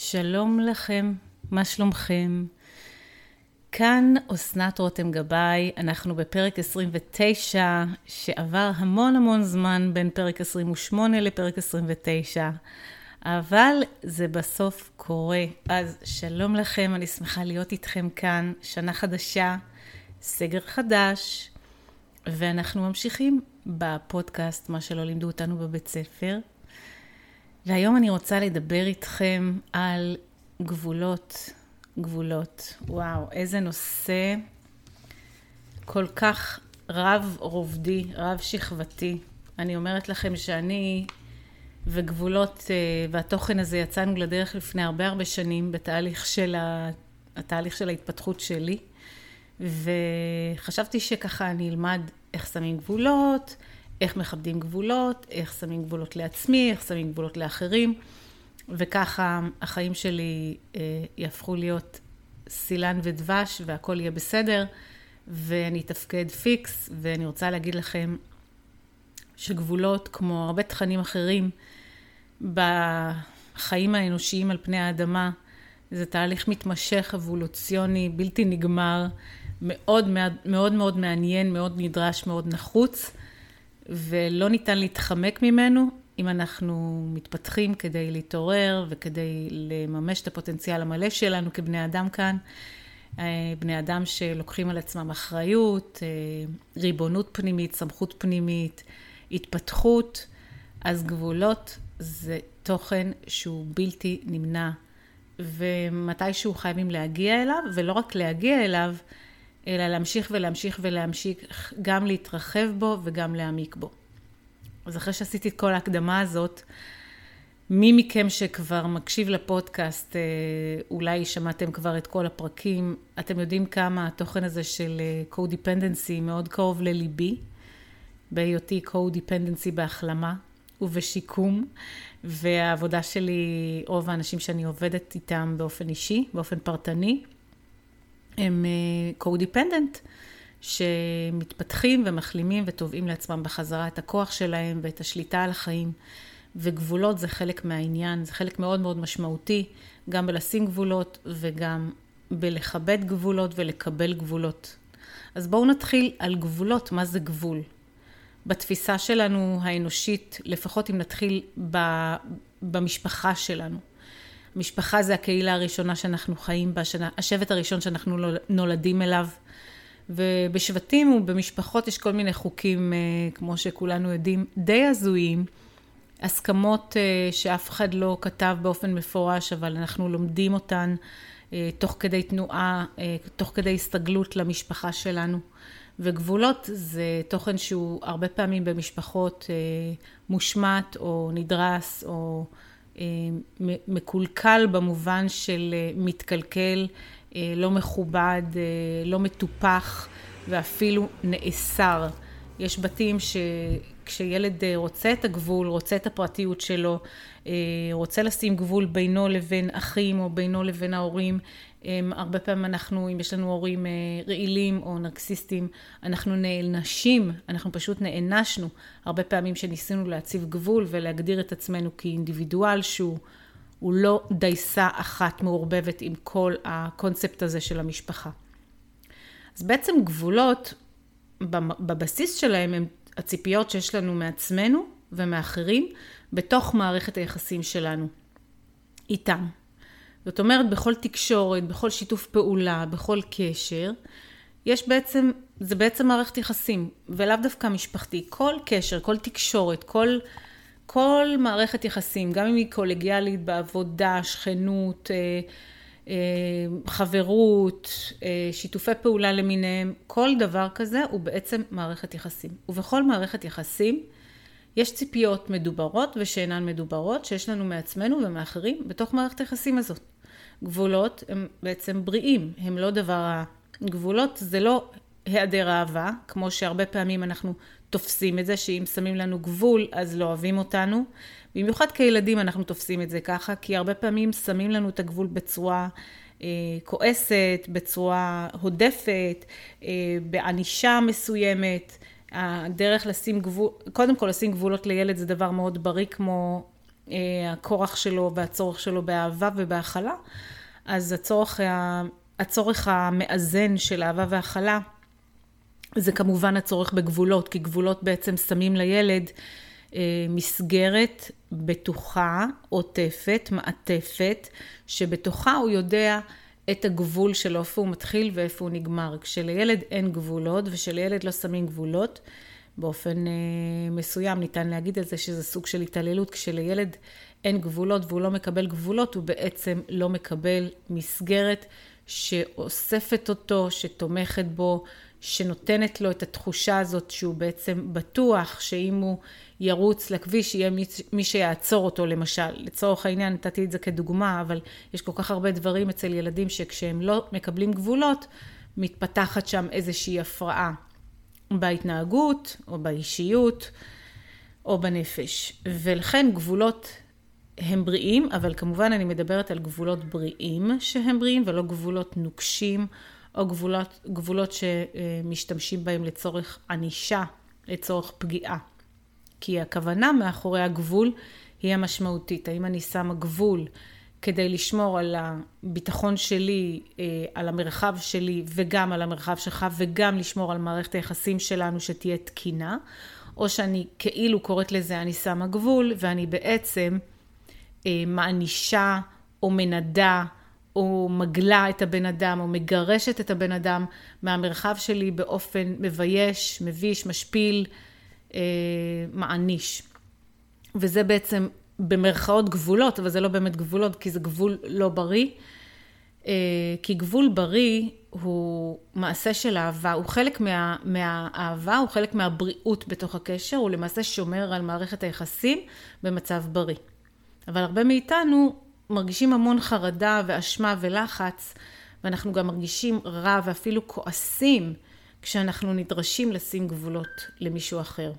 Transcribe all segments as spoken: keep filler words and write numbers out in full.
שלום לכם, מה שלומכם? כאן אסנת רותם גבאי, אנחנו בפרק עשרים ותשע, שעבר המון המון זמן בין פרק עשרים ושמונה לפרק עשרים ותשע, אבל זה בסוף קורה. אז שלום לכם, אני שמחה להיות איתכם כאן, שנה חדשה, סגר חדש, ואנחנו ממשיכים בפודקאסט, מה שלא לימדו אותנו בבית ספר. והיום אני רוצה לדבר איתכם על גבולות, גבולות. וואו, איזה נושא כל כך רב רובדי, רב שכבתי. אני אומרת לכם שאני וגבולות והתוכן הזה יצאנו לדרך לפני הרבה הרבה שנים בתהליך של התהליך של ההתפתחות שלי. וחשבתי שככה אני אלמד איך שמים גבולות, איך מכבדים גבולות, איך שמים גבולות לעצמי, איך שמים גבולות לאחרים, וככה החיים שלי אה, יהפכו להיות סילן ודבש, והכל יהיה בסדר, ואני אתפקד פיקס, ואני רוצה להגיד לכם שגבולות, כמו הרבה תכנים אחרים בחיים האנושיים על פני האדמה, זה תהליך מתמשך, אבולוציוני, בלתי נגמר, מאוד מאוד מאוד מעניין, מאוד נדרש, מאוד נחוץ, ולא ניתן להתחמק ממנו אם אנחנו מתפתחים כדי להתעורר וכדי לממש את הפוטנציאל המלא שלנו כבני אדם כאן. בני אדם שלוקחים על עצמם אחריות, ריבונות פנימית, סמכות פנימית, התפתחות. אז גבולות זה תוכן שהוא בלתי נמנע, ומתישהו חייבים להגיע אליו, ולא רק להגיע אליו, אלא להמשיך ולהמשיך ולהמשיך, גם להתרחב בו וגם להעמיק בו. אז אחרי שעשיתי את כל ההקדמה הזאת, מי מכם שכבר מקשיב לפודקאסט, אולי שמעתם כבר את כל הפרקים, אתם יודעים כמה התוכן הזה של co-dependency מאוד קרוב לליבי, בהיותי co-dependency בהחלמה ובשיקום, והעבודה שלי, רוב האנשים שאני עובדת איתם באופן אישי, באופן פרטני, הם co-dependent, שמתפתחים ומחלימים וטובעים לעצמם בחזרה את הכוח שלהם ואת השליטה על החיים. וגבולות זה חלק מהעניין, זה חלק מאוד מאוד משמעותי, גם בלשים גבולות וגם בלכבד גבולות ולקבל גבולות. אז בואו נתחיל על גבולות, מה זה גבול? בתפיסה שלנו האנושית, לפחות אם נתחיל במשפחה שלנו. המשפחה זה הקהילה הראשונה שאנחנו חיים בה, השבט הראשון שאנחנו נולדים אליו, ובשבטים ובמשפחות יש כל מיני חוקים, כמו שכולנו יודעים, די הזויים, הסכמות שאף אחד לא כתב באופן מפורש, אבל אנחנו לומדים אותן תוך כדי תנועה, תוך כדי הסתגלות למשפחה שלנו. וגבולות זה תוכן שהוא הרבה פעמים במשפחות מושמט או נדרס או מקולקל במובן של מתקלקל, לא מכובד, לא מטופח ואפילו נאסר. יש בתים שכשילד רוצה את הגבול, רוצה את הפרטיות שלו, רוצה לשים גבול בינו לבין אחים או בינו לבין ההורים, הרבה פעמים אנחנו, אם יש לנו הורים רעילים או נרקסיסטים, אנחנו נענשים, אנחנו פשוט נענשנו. הרבה פעמים שניסינו להציב גבול ולהגדיר את עצמנו כאינדיבידואל שהוא הוא לא דייסה אחת מעורבבת עם כל הקונספט הזה של המשפחה. אז בעצם גבולות, בבסיס שלהם הם הציפיות שיש לנו מעצמנו ומאחרים, בתוך מערכת היחסים שלנו איתם. זאת אומרת, בכל תקשורת, בכל שיתוף פעולה, בכל קשר, יש בעצם, זה בעצם מערכת יחסים, ולאו דווקא משפחתי. כל קשר, כל תקשורת, כל, כל מערכת יחסים, גם אם היא קולגיאלית בעבודה, שכנות, חברות, שיתופי פעולה למיניהם, כל דבר כזה הוא בעצם מערכת יחסים. ובכל מערכת יחסים יש ציפיות מדוברות ושאינן מדוברות, שיש לנו מעצמנו ומאחרים בתוך מערכת היחסים הזאת. גבולות הם בעצם בריאים, הם לא דבר רע. גבולות זה לא היעדר אהבה, כמו שהרבה פעמים אנחנו תופסים את זה, שאם שמים לנו גבול אז לא אוהבים אותנו. במיוחד כילדים אנחנו תופסים את זה ככה, כי הרבה פעמים שמים לנו את הגבול בצורה אה, כועסת, בצורה הודפת, אה, בענישה מסוימת. הדרך לשים גבול, קודם כל לשים גבולות לילד זה דבר מאוד בריא, כמו הכורח שלו והצורך שלו באהבה ובהכלה, אז הצורך, הצורך המאזן של אהבה והכלה, זה כמובן הצורך בגבולות, כי גבולות בעצם שמים לילד מסגרת בטוחה, עוטפת, מעטפת, שבתוכה הוא יודע את הגבול שלו, איפה הוא מתחיל ואיפה הוא נגמר. כשלילד אין גבולות, ושלילד לא שמים גבולות, באופן אה, מסוים ניתן להגיד על זה שזה סוג של התעללות. כשלילד אין גבולות והוא לא מקבל גבולות, הוא בעצם לא מקבל מסגרת שאוספת אותו, שתומכת בו, שנותנת לו את התחושה הזאת שהוא בעצם בטוח, שאם הוא ירוץ לכביש, יהיה מי, מי שיעצור אותו למשל. לצורך העניין, נתתי את זה כדוגמה, אבל יש כל כך הרבה דברים אצל ילדים שכשהם לא מקבלים גבולות, מתפתחת שם איזושהי הפרעה בהתנהגות, או באישיות, או בנפש. ולכן גבולות הם בריאים, אבל כמובן אני מדברת על גבולות בריאים שהם בריאים, ולא גבולות נוקשים, או גבולות, גבולות שמשתמשים בהם לצורך ענישה, לצורך פגיעה. כי הכוונה מאחורי הגבול היא המשמעותית. האם אני שמה גבול כדי לשמור על הביטחון שלי, על המרחב שלי וגם על המרחב שלך, וגם לשמור על מערכת היחסים שלנו שתהיה תקינה, או שאני כאילו קוראת לזה אני שמה גבול, ואני בעצם מענישה או מנדה, או מגלה את הבן אדם, או מגרשת את הבן אדם מהמרחב שלי באופן מבייש, מביש, משפיל, אה, מעניש. וזה בעצם במרכאות גבולות, אבל זה לא באמת גבולות, כי זה גבול לא בריא. אה, כי גבול בריא הוא מעשה של אהבה, הוא חלק מה, מהאהבה, הוא חלק מהבריאות בתוך הקשר, הוא למעשה שומר על מערכת היחסים במצב בריא. אבל הרבה מאיתנו מרגישים המון חרדה ואשמה ולחץ, ואנחנו גם מרגישים רע ואפילו כועסים כשאנחנו נדרשים לשים גבולות למישהו אחר.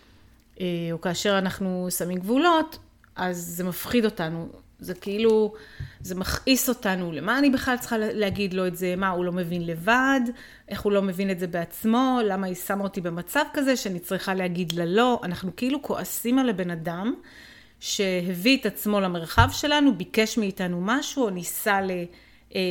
או כאשר אנחנו שמים גבולות, אז זה מפחיד אותנו. זה כאילו, זה מכעיס אותנו. למה אני בכלל צריכה להגיד לו את זה? מה, הוא לא מבין לבד? איך הוא לא מבין את זה בעצמו? למה היא שמה אותי במצב כזה שאני צריכה להגיד לה לא? אנחנו כאילו כועסים על הבן אדם, שהביא את עצמו למרחב שלנו, ביקש מאיתנו משהו, או ניסה ל, אה,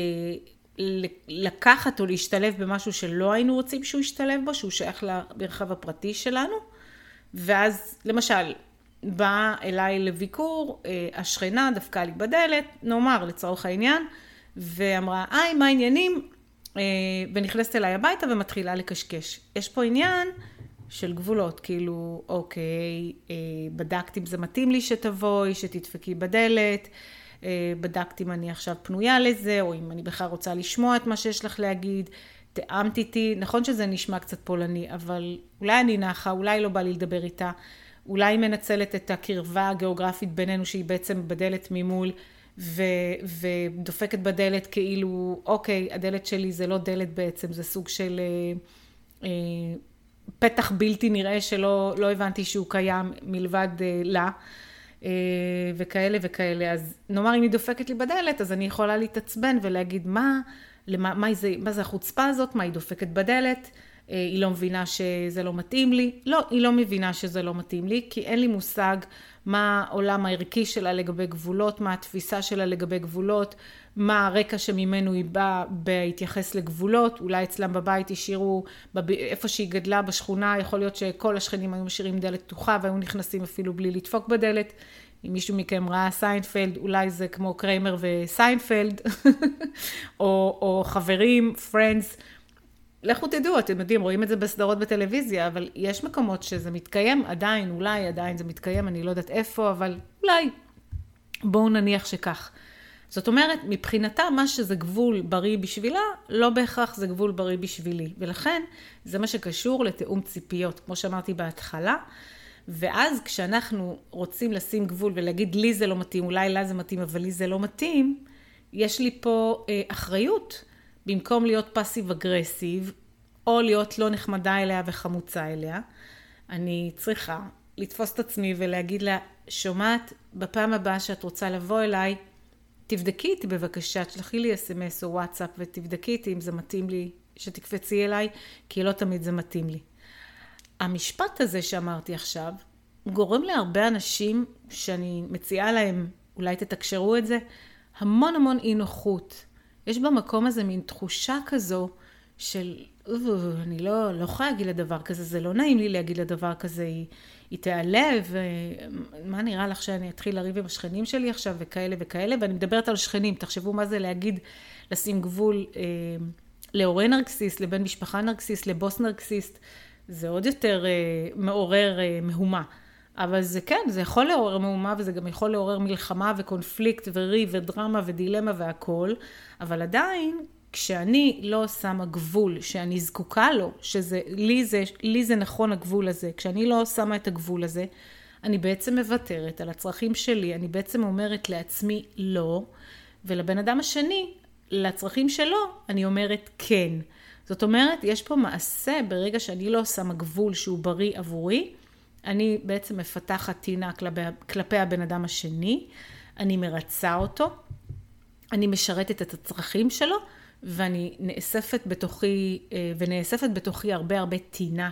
לקחת או להשתלב במשהו שלא היינו רוצים שהוא ישתלב בו, שהוא שייך למרחב הפרטי שלנו. ואז, למשל, באה אליי לביקור, אה, השכנה דפקה לי בדלת, נאמר לצורך העניין, ואמרה, היי, מה העניינים? אה, ונכנסת אליי הביתה ומתחילה לקשקש. יש פה עניין של גבולות, כאילו, אוקיי, בדקת אם זה מתאים לי שתבואי, שתדפקי בדלת, בדקת אם אני עכשיו פנויה לזה, או אם אני בכלל רוצה לשמוע את מה שיש לך להגיד, תאמת איתי, נכון שזה נשמע קצת פולני, אבל אולי אני נחה, אולי לא בא לי לדבר איתה, אולי היא מנצלת את הקרבה הגיאוגרפית בינינו, שהיא בעצם בדלת ממול, ו, ודופקת בדלת כאילו, אוקיי, הדלת שלי זה לא דלת בעצם, זה סוג של אה, פתח בלתי נראה שלא לא הבנתי שהוא קיים מלבד אה, לה, אה, וכאלה וכאלה. אז נאמר אם היא דופקת לי בדלת, אז אני יכולה להתעצבן ולהגיד מה, למה, מה, זה, מה זה החוצפה הזאת, מה היא דופקת בדלת, אה, היא לא מבינה שזה לא מתאים לי. לא, היא לא מבינה שזה לא מתאים לי, כי אין לי מושג מה העולם הערכי שלה לגבי גבולות, מה התפיסה שלה לגבי גבולות, מה הרקע שממנו היא באה בהתייחס לגבולות. אולי אצלם בבית השאירו, איפה שהיא גדלה בשכונה, יכול להיות שכל השכנים היו משאירים דלת פתוחה, והיו נכנסים אפילו בלי לדפוק בדלת. אם מישהו מכם ראה סיינפלד, אולי זה כמו קריימר וסיינפלד, או, או חברים, פרנדס. לכו תדעו, אתם יודעים, רואים את זה בסדרות בטלוויזיה, אבל יש מקומות שזה מתקיים, עדיין, אולי עדיין זה מתקיים, אני לא יודעת איפה, אבל אולי בואו נניח שכך. זאת אומרת, מבחינתה מה שזה גבול בריא בשבילה, לא בהכרח זה גבול בריא בשבילי. ולכן זה מה שקשור לתאום ציפיות, כמו שאמרתי בהתחלה. ואז כשאנחנו רוצים לשים גבול ולהגיד לי זה לא מתאים, אולי לה זה מתאים, אבל לי זה לא מתאים, יש לי פה אה, אחריות. במקום להיות פסיב אגרסיב, או להיות לא נחמדה אליה וחמוצה אליה, אני צריכה לתפוס את עצמי ולהגיד לה, שומעת, בפעם הבאה שאת רוצה לבוא אליי, תבדקי איתי בבקשה, תשלחי לי אס אם אס או וואטסאפ, ותבדקי איתי אם זה מתאים לי, שתקפצי אליי, כי לא תמיד זה מתאים לי. המשפט הזה שאמרתי עכשיו, גורם להרבה אנשים שאני מציעה להם, אולי תתקשרו את זה, המון המון אי נוחות. יש במקום הזה מין תחושה כזו של, אני לא, לא יכולה להגיד לדבר כזה, זה לא נעים לי להגיד לדבר כזה, היא, היא תיעלב, מה נראה לך שאני אתחיל לריב עם השכנים שלי עכשיו וכאלה וכאלה, ואני מדברת על שכנים, תחשבו מה זה להגיד, לשים גבול אה, להורה נרקסיסט, לבן משפחה נרקסיסט, לבוס נרקסיסט, זה עוד יותר אה, מעורר אה, מהומה. אבל זה כן, זה יכול לעורר מהומה, וזה גם יכול לעורר מלחמה וקונפליקט וריב ודרמה ודילמה והכל, אבל עדיין, כשאני לא שמה גבול, שאני זקוקה לו, שזה, לי זה, לי זה נכון הגבול הזה, כשאני לא שמה את הגבול הזה, אני בעצם מוותרת על הצרכים שלי, אני בעצם אומרת לעצמי לא, ולבן אדם השני, לצרכים שלו, אני אומרת כן. זאת אומרת, יש פה מעשה ברגע שאני לא שמה גבול שהוא בריא עבורי, אני בעצם מפתחת טינה כלפי, כלפי הבן אדם השני, אני מרצה אותו, אני משרתת את הצרכים שלו, ואני נאספת בתוכי, ונאספת בתוכי הרבה הרבה טינה,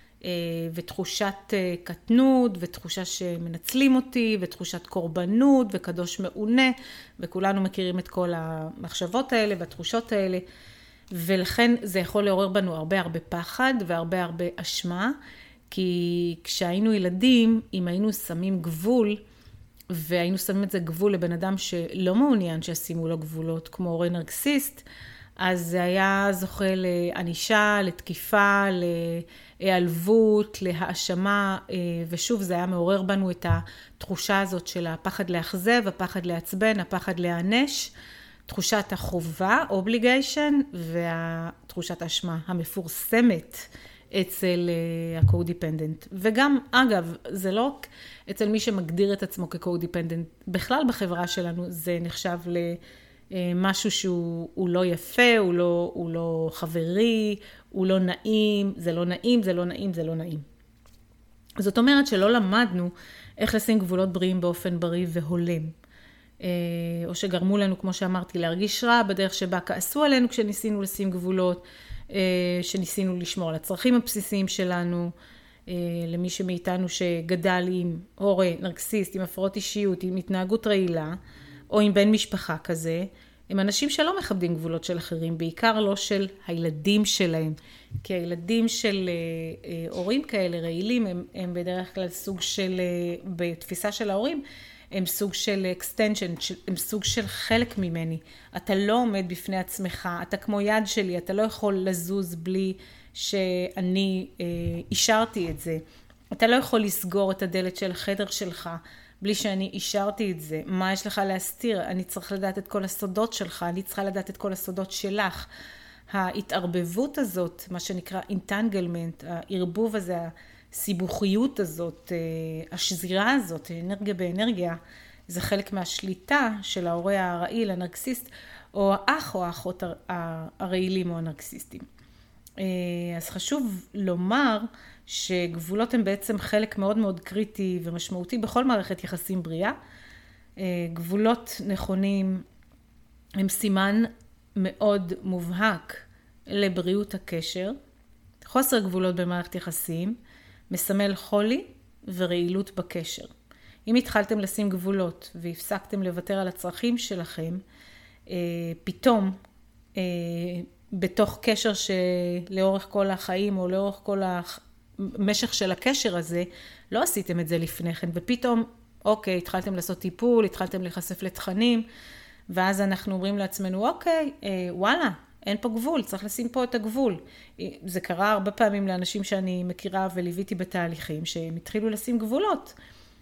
ותחושת קטנות, ותחושה שמנצלים אותי, ותחושת קורבנות, וקדוש מעונה, וכולנו מכירים את כל המחשבות האלה והתחושות האלה, ולכן זה יכול לעורר בנו הרבה הרבה פחד, והרבה הרבה אשמה, כי כשהיינו ילדים, אם היינו שמים גבול, והיינו שמים את זה גבול לבן אדם שלא מעוניין שישימו לו גבולות, כמו הורה נרקסיסט, אז זה היה זוכה לאנישה, לתקיפה, להיעלבות, להאשמה, ושוב זה היה מעורר בנו את התחושה הזאת של הפחד לאכזב, הפחד לעצבן, הפחד להענש, תחושת החובה, obligation, והתחושת האשמה המפורסמת אצל ה-co-dependent. וגם, אגב, זה לא אצל מי שמגדיר את עצמו כ-co-dependent, בכלל בחברה שלנו זה נחשב למשהו שהוא לא יפה, הוא לא, הוא לא חברי, הוא לא נעים, זה לא נעים, זה לא נעים, זה לא נעים. זאת אומרת שלא למדנו איך לשים גבולות בריאים באופן בריא והולם. או שגרמו לנו, כמו שאמרתי, להרגיש רע בדרך שבה כעסו עלינו כשניסינו לשים גבולות, שניסינו לשמור על הצרכים הבסיסיים שלנו, למי שמאיתנו שגדל עם הורה נרקסיסט, עם הפרעות אישיות, עם התנהגות רעילה, או עם בן משפחה כזה, הם אנשים שלא מכבדים גבולות של אחרים, בעיקר לא של הילדים שלהם, כי הילדים של הורים כאלה רעילים, הם, הם בדרך כלל סוג של, בתפיסה של ההורים, הם סוג של extension, הם סוג של חלק ממני. אתה לא עומד בפני עצמך, אתה כמו יד שלי, אתה לא יכול לזוז בלי שאני אה, אישרתי את זה. אתה לא יכול לסגור את הדלת של החדר שלך בלי שאני אישרתי את זה. מה יש לך להסתיר? אני צריך לדעת את כל הסודות שלך, אני צריכה לדעת את כל הסודות שלך. ההתערבבות הזאת, מה שנקרא entanglement, הערבוב הזה, הסיבוכיות הזאת, השזירה הזאת, אנרגיה באנרגיה, זה חלק מהשליטה של ההורה הרעיל, הנרקסיסט, או האח או האחות הרעילים או הנרקסיסטים. אז חשוב לומר שגבולות הם בעצם חלק מאוד מאוד קריטי ומשמעותי בכל מערכת יחסים בריאה. גבולות נכונים הם סימן מאוד מובהק לבריאות הקשר. חוסר גבולות במערכת יחסים מסמל חולי ורעילות בקשר. אם התחלתם לשים גבולות והפסקתם לוותר על הצרכים שלכם, פתאום בתוך קשר שלאורך כל החיים או לאורך כל המשך של הקשר הזה, לא עשיתם את זה לפני כן, ופתאום, אוקיי, התחלתם לעשות טיפול, התחלתם להיחשף לתכנים, ואז אנחנו אומרים לעצמנו, אוקיי, וואלה, אין פה גבול, צריך לשים פה את הגבול. זה קרה הרבה פעמים לאנשים שאני מכירה וליוויתי בתהליכים, שהם התחילו לשים גבולות,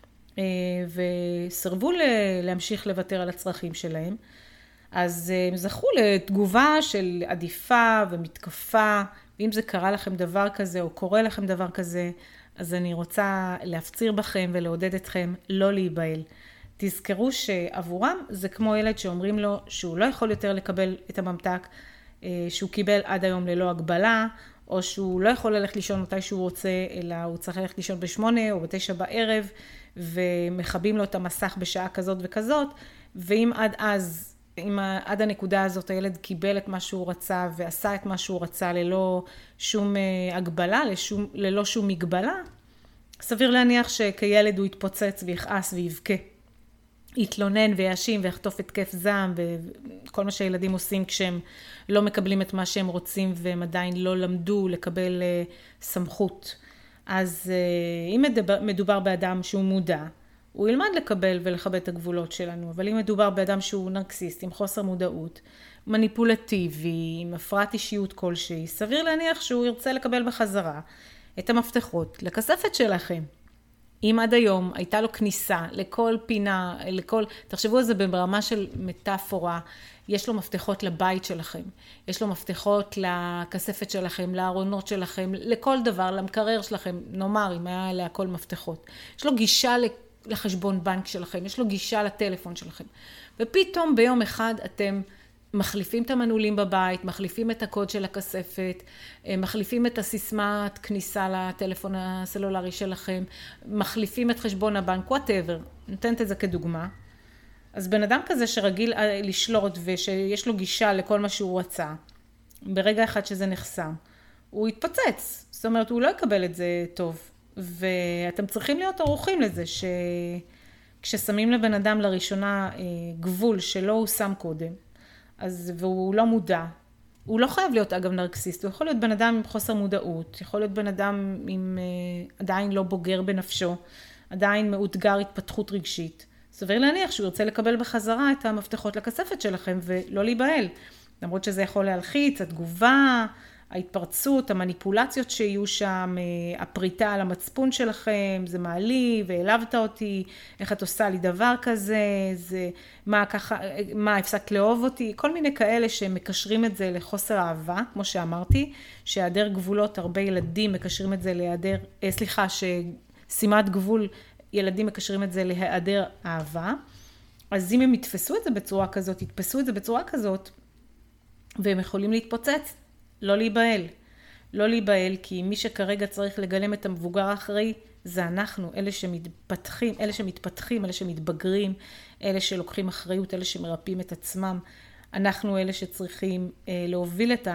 וסרבו להמשיך לוותר על הצרכים שלהם. אז הם זכו לתגובה של עדיפה ומתקפה, ואם זה קרה לכם דבר כזה או קורה לכם דבר כזה, אז אני רוצה להפציר בכם ולעודד אתכם לא להיבהל. תזכרו שעבורם זה כמו ילד שאומרים לו שהוא לא יכול יותר לקבל את הממתק, שהוא קיבל עד היום ללא הגבלה, או שהוא לא יכול ללכת לישון מתי שהוא רוצה, אלא הוא צריך ללכת לישון בשמונה או בתשע בערב, ומחבים לו את המסך בשעה כזאת וכזאת, ואם עד אז, אם עד הנקודה הזאת הילד קיבל את מה שהוא רצה, ועשה את מה שהוא רצה ללא שום הגבלה, לשום, ללא שום מגבלה, סביר להניח שכילד הוא יתפוצץ ויכעס ויבכה. יתלונן ויאשים ויחטוף התקף זעם וכל מה שהילדים עושים כשהם לא מקבלים את מה שהם רוצים והם עדיין לא למדו לקבל סמכות. אז אם מדובר באדם שהוא מודע, הוא ילמד לקבל ולכבד את הגבולות שלנו, אבל אם מדובר באדם שהוא נרקסיסט, עם חוסר מודעות, מניפולטיבי, עם הפרעת אישיות כלשהי, סביר להניח שהוא ירצה לקבל בחזרה את המפתחות לכספת שלכם. אם עד היום הייתה לו כניסה לכל פינה, לכל, תחשבו על זה ברמה של מטאפורה, יש לו מפתחות לבית שלכם, יש לו מפתחות לכספת שלכם, לארונות שלכם, לכל דבר, למקרר שלכם, נאמר אם היה עליה כל מפתחות. יש לו גישה לחשבון בנק שלכם, יש לו גישה לטלפון שלכם. ופתאום ביום אחד אתם מחליפים את המנעולים בבית, מחליפים את הקוד של הכספת, מחליפים את הסיסמת כניסה לטלפון הסלולרי שלכם, מחליפים את חשבון הבנק, whatever, נותנת את זה כדוגמה. אז בן אדם כזה שרגיל לשלוט ושיש לו גישה לכל מה שהוא רצה, ברגע אחד שזה נחסם, הוא יתפוצץ. זאת אומרת, הוא לא יקבל את זה טוב. ואתם צריכים להיות ערוכים לזה שכששמים לבן אדם לראשונה גבול שלא הוא שם קודם, אז, והוא לא מודע, הוא לא חייב להיות אגב נרקסיסט, הוא יכול להיות בן אדם עם חוסר מודעות, יכול להיות בן אדם עם עדיין לא בוגר בנפשו, עדיין מאותגר התפתחות רגשית. סביר להניח שהוא ירצה לקבל בחזרה את המפתחות לכספת שלכם ולא להיבהל. למרות שזה יכול להלחיץ, התגובה, ההתפרצות, המניפולציות שיהיו שם, הפריטה על המצפון שלכם, זה מעליב, והעלבת אותי, איך את עושה לי דבר כזה, זה, מה, ככה, מה הפסקת לאהוב אותי, כל מיני כאלה שמקשרים את זה לחוסר אהבה, כמו שאמרתי, שהיעדר גבולות, הרבה ילדים מקשרים את זה להיעדר, סליחה, ששימת גבול, ילדים מקשרים את זה להיעדר אהבה, אז אם הם יתפסו את זה בצורה כזאת, יתפסו את זה בצורה כזאת, והם יכולים להתפוצץ, לא להיבהל. לא להיבהל, כי מי שכרגע צריך לגלם את המבוגר האחראי, זה אנחנו, אלה שמתפתחים, אלה שמתפתחים, אלה שמתבגרים, אלה שלוקחים אחריות, אלה שמרפאים את עצמם. אנחנו אלה שצריכים אה, להוביל את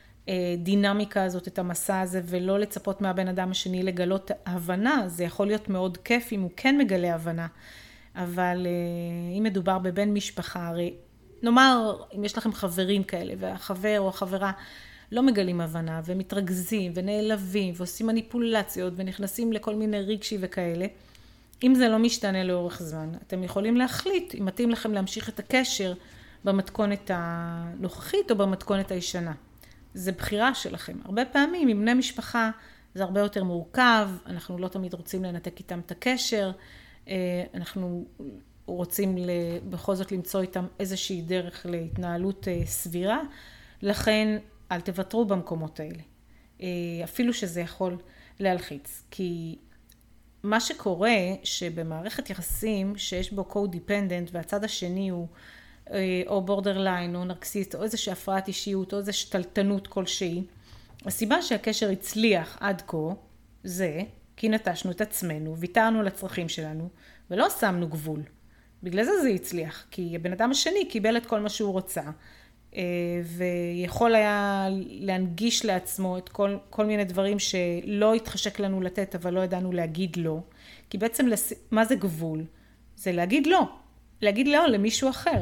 הדינמיקה הזאת, את המסע הזה, ולא לצפות מהבן אדם השני לגלות הבנה. זה יכול להיות מאוד כיף אם הוא כן מגלה הבנה. אבל אה, אם מדובר בבן משפחה, הרי נאמר, אם יש לכם חברים כאלה, והחבר או החברה לא מגלים הבנה, ומתרגזים, ונעלבים, ועושים מניפולציות, ונכנסים לכל מיני רגשי וכאלה, אם זה לא משתנה לאורך זמן, אתם יכולים להחליט אם מתאים לכם להמשיך את הקשר במתכונת הנוכחית או במתכונת הישנה. זה בחירה שלכם. הרבה פעמים עם בני משפחה זה הרבה יותר מורכב, אנחנו לא תמיד רוצים לנתק איתם את הקשר, אנחנו רוצים בכל זאת למצוא איתם איזושהי דרך להתנהלות סבירה, לכן אל תוותרו במקומות האלה, אפילו שזה יכול להלחיץ, כי מה שקורה שבמערכת יחסים שיש בו co-dependent והצד השני הוא או borderline או נרקסיסט או איזושהי הפרעת אישיות או איזושהי שתלטנות כלשהי, הסיבה שהקשר הצליח עד כה זה כי נטשנו את עצמנו, ויתרנו על הצרכים שלנו ולא שמנו גבול. בגלל זה זה הצליח, כי הבן אדם השני קיבל את כל מה שהוא רוצה, ויכול היה להנגיש לעצמו את כל, כל מיני דברים שלא התחשק לנו לתת, אבל לא ידענו להגיד לא. כי בעצם, מה זה גבול? זה להגיד לא. להגיד לא למישהו אחר.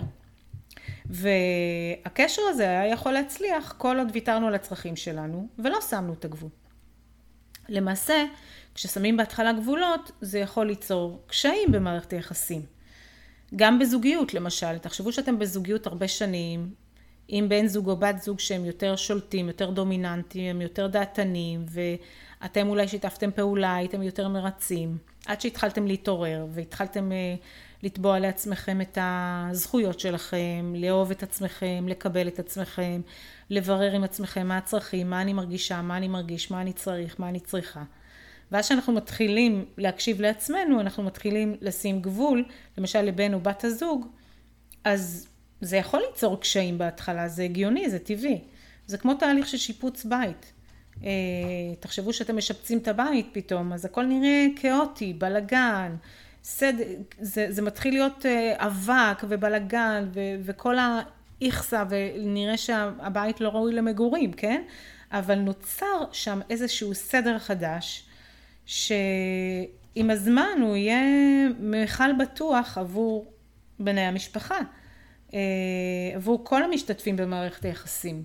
והקשר הזה היה יכול להצליח כל עוד ויתרנו על הצרכים שלנו, ולא שמנו את הגבול. למעשה, כששמים בהתחלה גבולות, זה יכול ליצור קשיים במערכת היחסים. גם בזוגיות, למשל. תחשבו שאתם בזוגיות הרבה שנים, עם בן זוג או בת זוג שהם יותר שולטים, יותר דומיננטיים, הם יותר דעתנים, ואתם אולי שיתפתם פעולה, הייתם יותר מרצים, עד שהתחלתם להתעורר, והתחלתם לתבוע לעצמכם את הזכויות שלכם, לאהוב את עצמכם, לקבל את עצמכם, לברר עם עצמכם מה הצרכים, מה אני מרגישה, מה אני מרגיש, מה אני צריך, מה אני צריכה. ואז שאנחנו מתחילים להקשיב לעצמנו, אנחנו מתחילים לשים גבול, למשל לבן או בת הזוג, אז זה יכול ליצור קשיים בהתחלה, זה הגיוני, זה טבעי. זה כמו תהליך של שיפוץ בית. תחשבו שאתם משפצים את הבית פתאום, אז הכל נראה כאוטי, בלגן, סד, זה, זה מתחיל להיות אבק ובלגן ו, וכל האיכסה, ונראה שהבית לא ראוי למגורים, כן? אבל נוצר שם איזשהו סדר חדש, שעם הזמן הוא יהיה מיכל בטוח עבור בני המשפחה, עבור כל המשתתפים במערכת היחסים.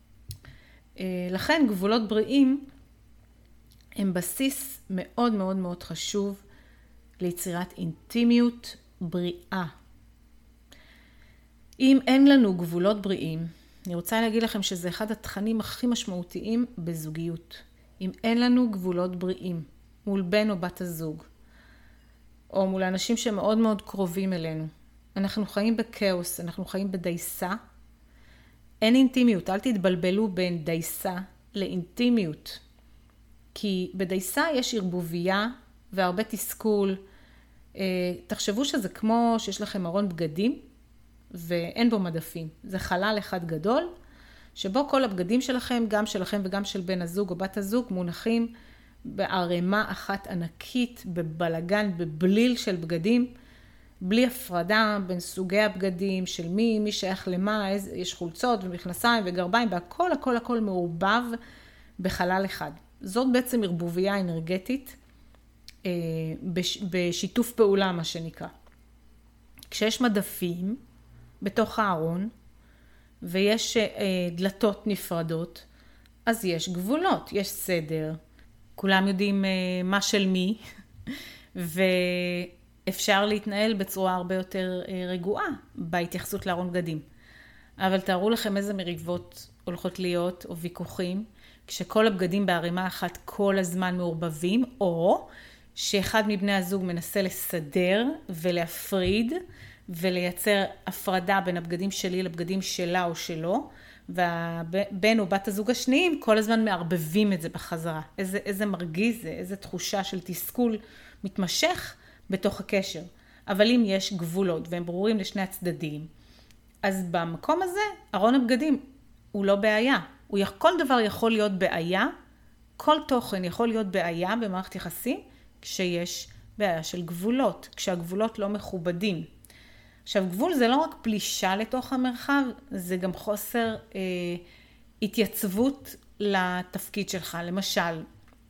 לכן גבולות בריאים הם בסיס מאוד מאוד מאוד חשוב ליצירת אינטימיות בריאה. אם אין לנו גבולות בריאים, אני רוצה להגיד לכם שזה אחד התכנים הכי משמעותיים בזוגיות. אם אין לנו גבולות בריאים מול בן או בת הזוג, או מול אנשים שמאוד מאוד קרובים אלינו, אנחנו חיים בקאוס, אנחנו חיים בדייסה, אין אינטימיות. אל תתבלבלו בין דייסה לאינטימיות. כי בדייסה יש ערבוביה והרבה תסכול. תחשבו שזה כמו שיש לכם ארון בגדים ואין בו מדפים. זה חלל אחד גדול, שבו כל הבגדים שלכם, גם שלכם וגם של בן הזוג או בת הזוג, מונחים בערימה אחת ענקית, בבלגן, בבליל של בגדים, בלי הפרדה בין סוגי הבגדים, של מי, מי שייך למה, יש חולצות ומכנסיים וגרביים, והכל הכל הכל מעורבב בחלל אחד. זאת בעצם ערבוביה אנרגטית, בשיתוף פעולה מה שנקרא. כשיש מדפים בתוך הארון, ויש דלתות נפרדות, אז יש גבולות, יש סדר, כולם יודעים מה של מי, ואפשר להתנהל בצורה הרבה יותר רגועה בהתייחסות לארון בגדים. אבל תארו לכם איזה מריבות הולכות להיות או ויכוחים, כשכל הבגדים בערימה אחת כל הזמן מעורבבים, או שאחד מבני הזוג מנסה לסדר ולהפריד, ולייצר הפרדה בין הבגדים שלי לבגדים שלה או שלו, והבן או בת הזוג השניים כל הזמן מערבבים את זה בחזרה. איזה, איזה מרגיז זה, איזה תחושה של תסכול מתמשך בתוך הקשר. אבל אם יש גבולות והם ברורים לשני הצדדים, אז במקום הזה ארון הבגדים הוא לא בעיה. הוא, כל דבר יכול להיות בעיה, כל תוכן יכול להיות בעיה במערכת יחסים, כשיש בעיה של גבולות, כשהגבולות לא מכובדים. עכשיו, גבול זה לא רק פלישה לתוך המרחב, זה גם חוסר אה, התייצבות לתפקיד שלך. למשל,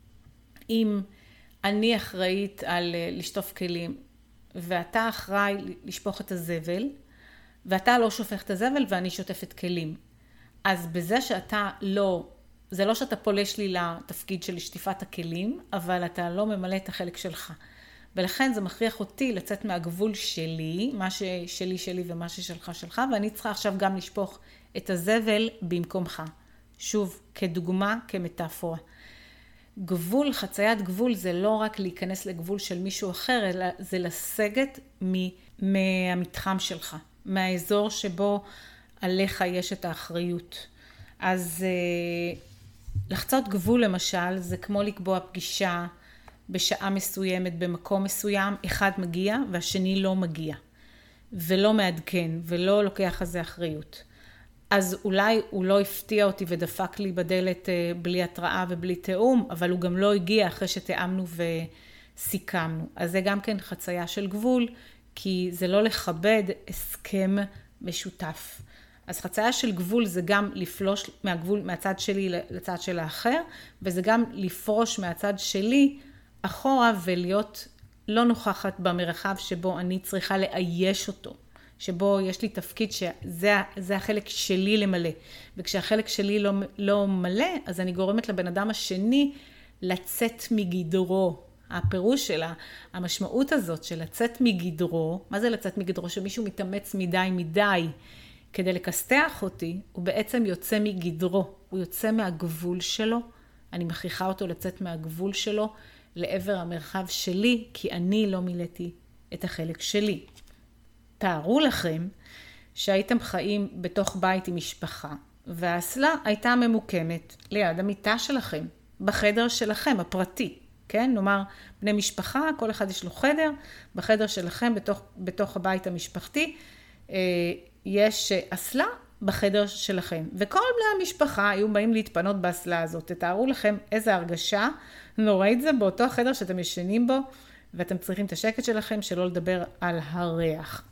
אם אני אחראית על אה, לשטוף כלים, ואתה אחראי לשפוך את הזבל, ואתה לא שופך את הזבל ואני שוטפת כלים. אז בזה שאתה לא, זה לא שאתה פולש לי לתפקיד של שטיפת הכלים, אבל אתה לא ממלא את החלק שלך. ולכן זה מכריח אותי לצאת מהגבול שלי, מה ששלי שלי ומה ששלך שלך, ואני צריכה עכשיו גם לשפוך את הזבל במקומך. שוב, כדוגמה, כמטאפורה. גבול, חציית גבול זה לא רק להיכנס לגבול של מישהו אחר, אלא זה לסגת מהמתחם שלך, מהאזור שבו עליך יש את האחריות. אז לחצות גבול למשל, זה כמו לקבוע פגישה בשעה מסוימת במקום מסוים, אחד מגיע והשני לא מגיע, ולא מעדכן, ולא לוקח על זה אחריות. אז אולי הוא לא הפתיע אותי ודפק לי בדלת בלי התראה ובלי תאום, אבל הוא גם לא הגיע אחרי שתאמנו וסיכמנו. אז זה גם כן חצייה של גבול, כי זה לא לכבד הסכם משותף. אז חצייה של גבול זה גם לפלוש מהגבול, מהצד שלי לצד של האחר, וזה גם לפרוש מהצד שלי אחורה ולהיות לא נוכחת במרחב שבו אני צריכה לאייש אותו. שבו יש לי תפקיד שזה זה החלק שלי למלא. וכשהחלק שלי לא, לא מלא, אז אני גורמת לבן אדם השני לצאת מגדרו. הפירוש שלה, המשמעות הזאת של לצאת מגדרו, מה זה לצאת מגדרו? שמישהו מתאמץ מדי מדי כדי לקסתח אותי, הוא בעצם יוצא מגדרו. הוא יוצא מהגבול שלו, אני מכריחה אותו לצאת מהגבול שלו לעבר המרחב שלי, כי אני לא מילאתי את החלק שלי. תארו לכם שהייתם חיים בתוך בית עם משפחה, והאסלה הייתה ממוקמת ליד המיטה שלכם, בחדר שלכם, הפרטי. כן? נאמר, בני משפחה, כל אחד יש לו חדר, בחדר שלכם, בתוך, בתוך הבית המשפחתי, יש אסלה בחדר שלכם. וכל בני המשפחה היו באים להתפנות באסלה הזאת. תתארו לכם איזה הרגשה נוראית זה באותו החדר שאתם ישנים בו, ואתם צריכים את השקט שלכם, שלא לדבר על הריח.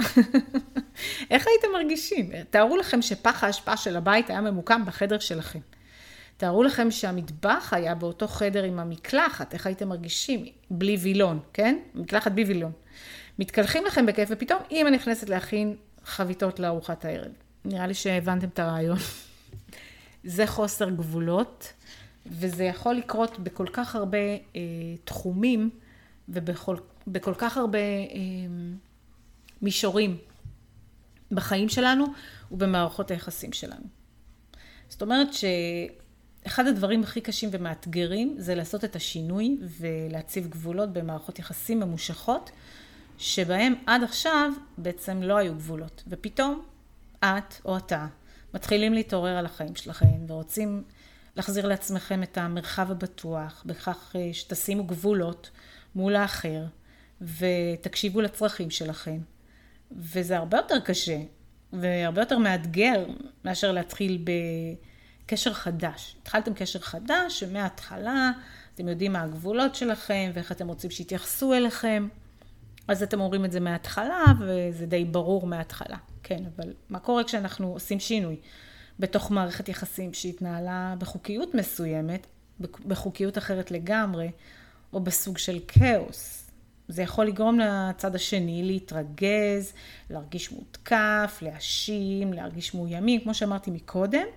איך הייתם מרגישים? תארו לכם שפח ההשפעה של הבית היה ממוקם בחדר שלכם. תארו לכם שהמטבח היה באותו חדר עם המקלחת, איך הייתם מרגישים? בלי וילון, כן? מקלחת בלי וילון. מתקלחים לכם בכיף, ופתאום אמא נכנסת להכין חביתות לארוחת הערב. נראה לי שהבנתם את הרעיון. זה חוסר גבולות, וזה יכול לקרות בכל כך הרבה אה, תחומים, ובכל בכל כך הרבה אה, מישורים בחיים שלנו, ובמערכות היחסים שלנו. זאת אומרת שאחד הדברים הכי קשים ומאתגרים, זה לעשות את השינוי, ולהציב גבולות במערכות יחסים ממושכות, שבהם עד עכשיו בעצם לא היו גבולות. ופתאום את או אתה מתחילים להתעורר על החיים שלכם, ורוצים להחזיר לעצמכם את המרחב הבטוח, בכך שתשימו גבולות מול האחר, ותקשיבו לצרכים שלכם. וזה הרבה יותר קשה, והרבה יותר מאתגר, מאשר להתחיל בקשר חדש. התחלתם קשר חדש, שמההתחלה אתם יודעים מה הגבולות שלכם, ואיך אתם רוצים שיתייחסו אליכם. אז אתם אומרים את זה מההתחלה, וזה די ברור מההתחלה. כן, אבל מה קורה כשאנחנו עושים שינוי בתוך מערכת יחסים שהתנהלה בחוקיות מסוימת, בחוקיות אחרת לגמרי, או בסוג של כאוס? זה יכול לגרום לצד השני להתרגז, להרגיש מותקף, להאשים, להרגיש מאוימים, כמו שאמרתי מקודם.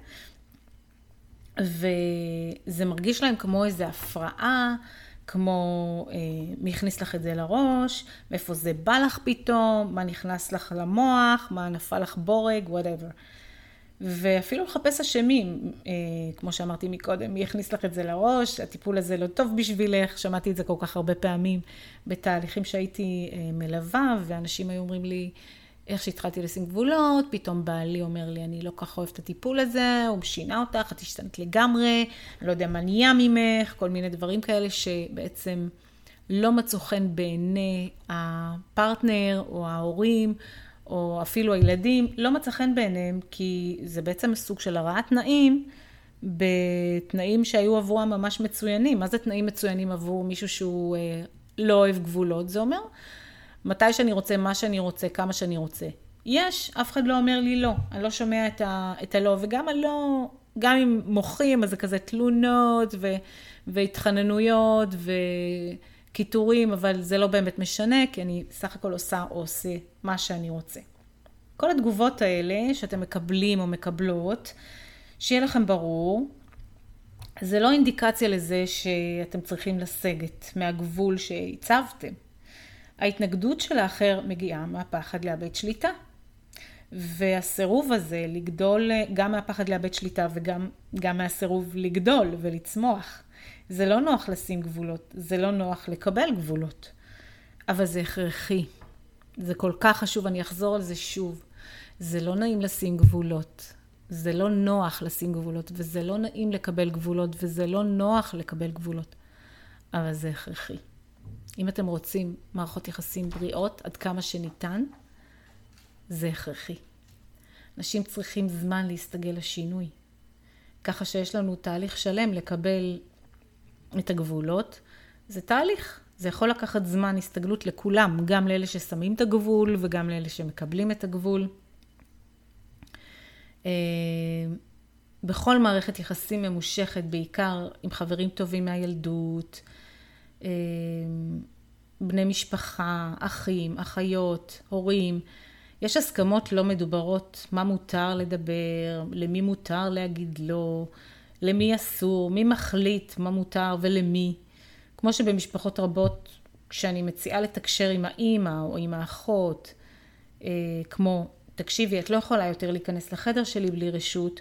וזה מרגיש להם כמו איזו הפרעה, כמו אה, מי הכניס לך את זה לראש, מאיפה זה בא לך פתאום, מה נכנס לך למוח, מה נפל לך בורג, whatever. ואפילו לחפש אשמים, אה, כמו שאמרתי מקודם, מי הכניס לך את זה לראש, הטיפול הזה לא טוב בשבילך, שמעתי את זה כל כך הרבה פעמים בתהליכים שהייתי אה, מלווה, ואנשים היו אומרים לי, איך שהתחלתי לשים גבולות, פתאום בעלי אומר לי, אני לא כך אוהב את הטיפול הזה, הוא שינה אותך, את השתנת לגמרי, אני לא יודע מה נהיה ממך, כל מיני דברים כאלה שבעצם לא מצאו חן בעיני הפרטנר או ההורים, או אפילו הילדים, לא מצא חן בעיניהם, כי זה בעצם סוג של הרעת תנאים, בתנאים שהיו עבורם ממש מצוינים. מה זה תנאים מצוינים עבור מישהו שהוא אה, לא אוהב גבולות? זה אומר, מתי שאני רוצה, מה שאני רוצה, כמה שאני רוצה. יש, אף אחד לא אומר לי לא. אני לא שומע את, ה, את הלא, וגם הלא, גם אם מוחים, אז זה כזה תלונות ו, והתחננויות וקיטורים, אבל זה לא באמת משנה, כי אני סך הכל עושה או עושה מה שאני רוצה. כל התגובות האלה שאתם מקבלים או מקבלות, שיהיה לכם ברור, זה לא אינדיקציה לזה שאתם צריכים לסגת מהגבול שהצבתם. ההתנגדות של האחר מגיעה מהפחד לאבד שליטה. והסירוב הזה לגדול גם מהפחד לאבד שליטה וגם גם מהסירוב לגדול ולצמוח. זה לא נוח לשים גבולות, זה לא נוח לקבל גבולות. אבל זה הכרחי. זה כל כך חשוב, אני אחזור על זה שוב. זה לא נעים לשים גבולות. זה לא נוח לשים גבולות, וזה לא נעים לקבל גבולות, וזה לא נוח לקבל גבולות. אבל זה הכרחי. אם אתם רוצים מערכות יחסים בריאות עד כמה שניתן, זה הכרחי. אנשים צריכים זמן להסתגל לשינוי. ככה שיש לנו תהליך שלם לקבל את הגבולות. זה תהליך. זה יכול לקחת זמן הסתגלות לכולם, גם לאלה ששמים את הגבול וגם לאלה שמקבלים את הגבול. בכל מערכת יחסים ממושכת, בעיקר עם חברים טובים מהילדות, בני משפחה, אחים, אחיות, הורים, יש הסכמות לא מדוברות, מה מותר לדבר, למי מותר להגיד לא, למי אסור, מי מחליט מה מותר ולמי. כמו שבמשפחות רבות, כשאני מציעה לתקשר עם האמא או עם האחות, כמו, תקשיבי, את לא יכולה יותר להיכנס לחדר שלי בלי רשות,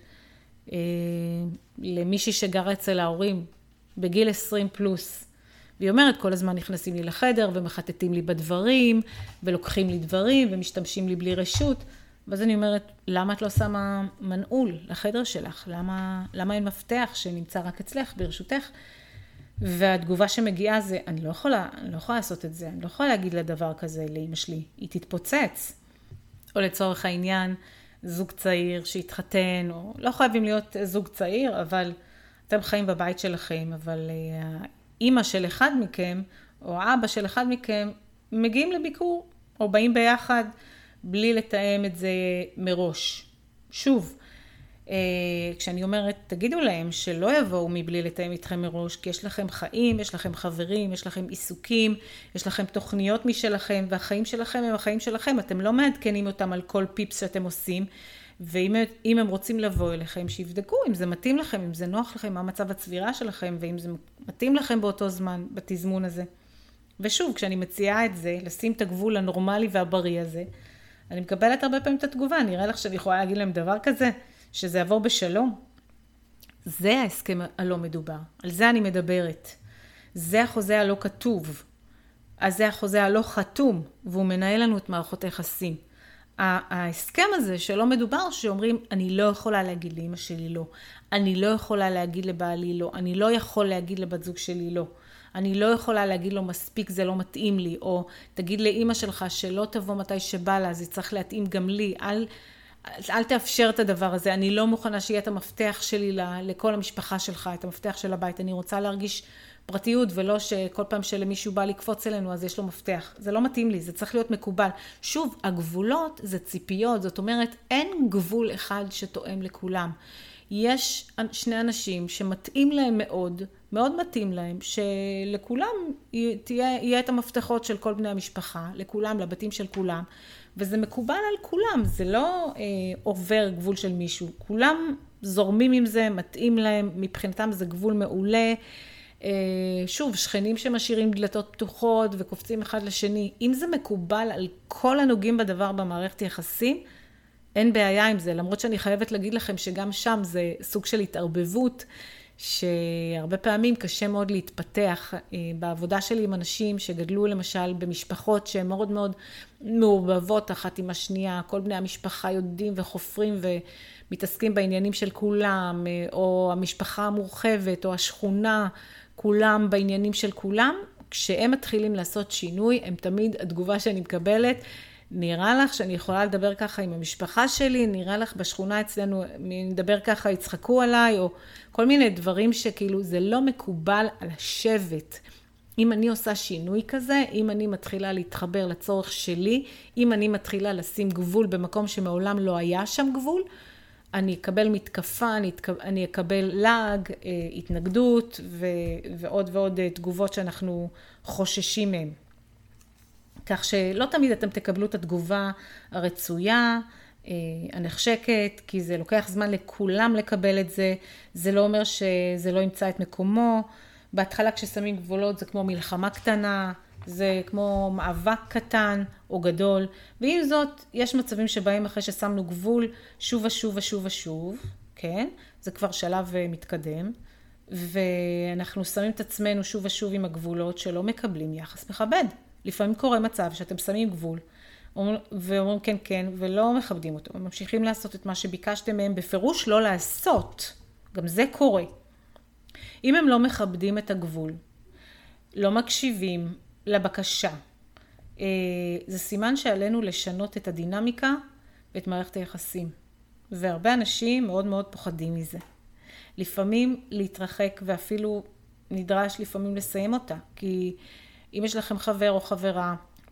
למישהי שגרה אצל ההורים בגיל עשרים פלוס, והיא אומרת, כל הזמן נכנסים לי לחדר ומחטטים לי בדברים, ולוקחים לי דברים ומשתמשים לי בלי רשות. ואז אני אומרת, למה את לא שמה מנעול לחדר שלך? למה, למה אין מפתח שנמצא רק אצלך, ברשותך? והתגובה שמגיעה זה, אני לא יכולה, אני לא יכולה לעשות את זה, אני לא יכולה להגיד לדבר כזה לאמא שלי, היא תתפוצץ. או לצורך העניין, זוג צעיר שהתחתן, או לא חייבים להיות זוג צעיר, אבל אתם חיים בבית שלכם, אבל אמא של אחד מכם, או אבא של אחד מכם, מגיעים לביקור, או באים ביחד, בלי לתאם את זה מראש. שוב, כשאני אומרת, תגידו להם שלא יבואו מבלי לתאם איתכם מראש, כי יש לכם חיים, יש לכם חברים, יש לכם עיסוקים, יש לכם תוכניות משלכם, והחיים שלכם הם החיים שלכם, אתם לא מעדכנים אותם על כל פיפס שאתם עושים, ואם אם הם רוצים לבוא אליכם, שיבדקו אם זה מתאים לכם, אם זה נוח לכם, מה מצב הצבירה שלכם, ואם זה מתאים לכם באותו זמן, בתזמון הזה. ושוב, כשאני מציעה את זה, לשים את הגבול הנורמלי והבריא הזה, אני מקבלת הרבה פעמים את התגובה, נראה לך שאני יכולה להגיד להם דבר כזה, שזה יעבור בשלום. זה ההסכם הלא מדובר, על זה אני מדברת. זה החוזה הלא כתוב, אז זה החוזה הלא חתום, והוא מנהל לנו את מערכות היחסים. ההסכם הזה שלא מדובר, שאומרים, אני לא יכולה להגיד לאמא שלי לא, אני לא יכולה להגיד לבעלי לא, אני לא יכול להגיד לבת זוג שלי לא, אני לא יכולה להגיד לו מספיק, זה לא מתאים לי, או תגיד לאמא שלך שלא תבוא מתי שבא לה, זה צריך להתאים גם לי, אל, אל תאפשר את הדבר הזה, אני לא מוכנה שיהיה את המפתח שלי לכל המשפחה שלך, את המפתח של הבית, אני רוצה להרגיש פרטיות, ולא שכל פעם שלמישהו בא לקפוץ אלינו, אז יש לו מפתח. זה לא מתאים לי, זה צריך להיות מקובל. שוב, הגבולות זה ציפיות, זאת אומרת, אין גבול אחד שתואם לכולם. יש שני אנשים שמתאים להם מאוד, מאוד מתאים להם, שלכולם תהיה, יהיה את המפתחות של כל בני המשפחה, לכולם, לבתים של כולם, וזה מקובל על כולם, זה לא אה, עובר גבול של מישהו. כולם זורמים עם זה, מתאים להם, מבחינתם זה גבול מעולה, שוב, שכנים שמשאירים דלתות פתוחות וקופצים אחד לשני, אם זה מקובל על כל הנוגעים בדבר במערכת יחסים, אין בעיה עם זה, למרות שאני חייבת להגיד לכם שגם שם זה סוג של התערבבות, שהרבה פעמים קשה מאוד להתפתח בעבודה שלי עם אנשים שגדלו למשל במשפחות שהן מאוד מאוד מעורבבות אחת עם השנייה, כל בני המשפחה יודעים וחופרים ומתעסקים בעניינים של כולם, או המשפחה המורחבת או השכונה, כולם בעניינים של כולם, כשהם מתחילים לעשות שינוי, הם תמיד, התגובה שאני מקבלת, נראה לך שאני יכולה לדבר ככה עם המשפחה שלי, נראה לך בשכונה אצלנו, נדבר ככה, יצחקו עליי, או כל מיני דברים שכאילו זה לא מקובל על השבט. אם אני עושה שינוי כזה, אם אני מתחילה להתחבר לצורך שלי, אם אני מתחילה לשים גבול במקום שמעולם לא היה שם גבול, אני אקבל מתקפה, אני, אתק... אני אקבל לעג, התנגדות ו... ועוד ועוד תגובות שאנחנו חוששים מהן. כך שלא תמיד אתם תקבלו את התגובה הרצויה, הנחשקת, כי זה לוקח זמן לכולם לקבל את זה, זה לא אומר שזה לא ימצא את מקומו, בהתחלה כששמים גבולות זה כמו מלחמה קטנה, זה כמו מאבק קטן או גדול, ועם זאת יש מצבים שבהם אחרי ששמנו גבול שוב ושוב ושוב ושוב, כן? זה כבר שלב מתקדם, ואנחנו שמים את עצמנו שוב ושוב עם הגבולות שלא מקבלים יחס מכבד. לפעמים קורה מצב שאתם שמים גבול ואומרים כן כן ולא מכבדים אותו, הם ממשיכים לעשות את מה שביקשתם מהם, בפירוש לא לעשות, גם זה קורה. אם הם לא מכבדים את הגבול, לא מקשיבים לבקשה, זה סימן שעלינו לשנות את הדינמיקה ואת מערכת היחסים. והרבה אנשים מאוד מאוד פוחדים מזה. לפעמים להתרחק ואפילו נדרש לפעמים לסיים אותה, כי אם יש לכם חבר או חברה,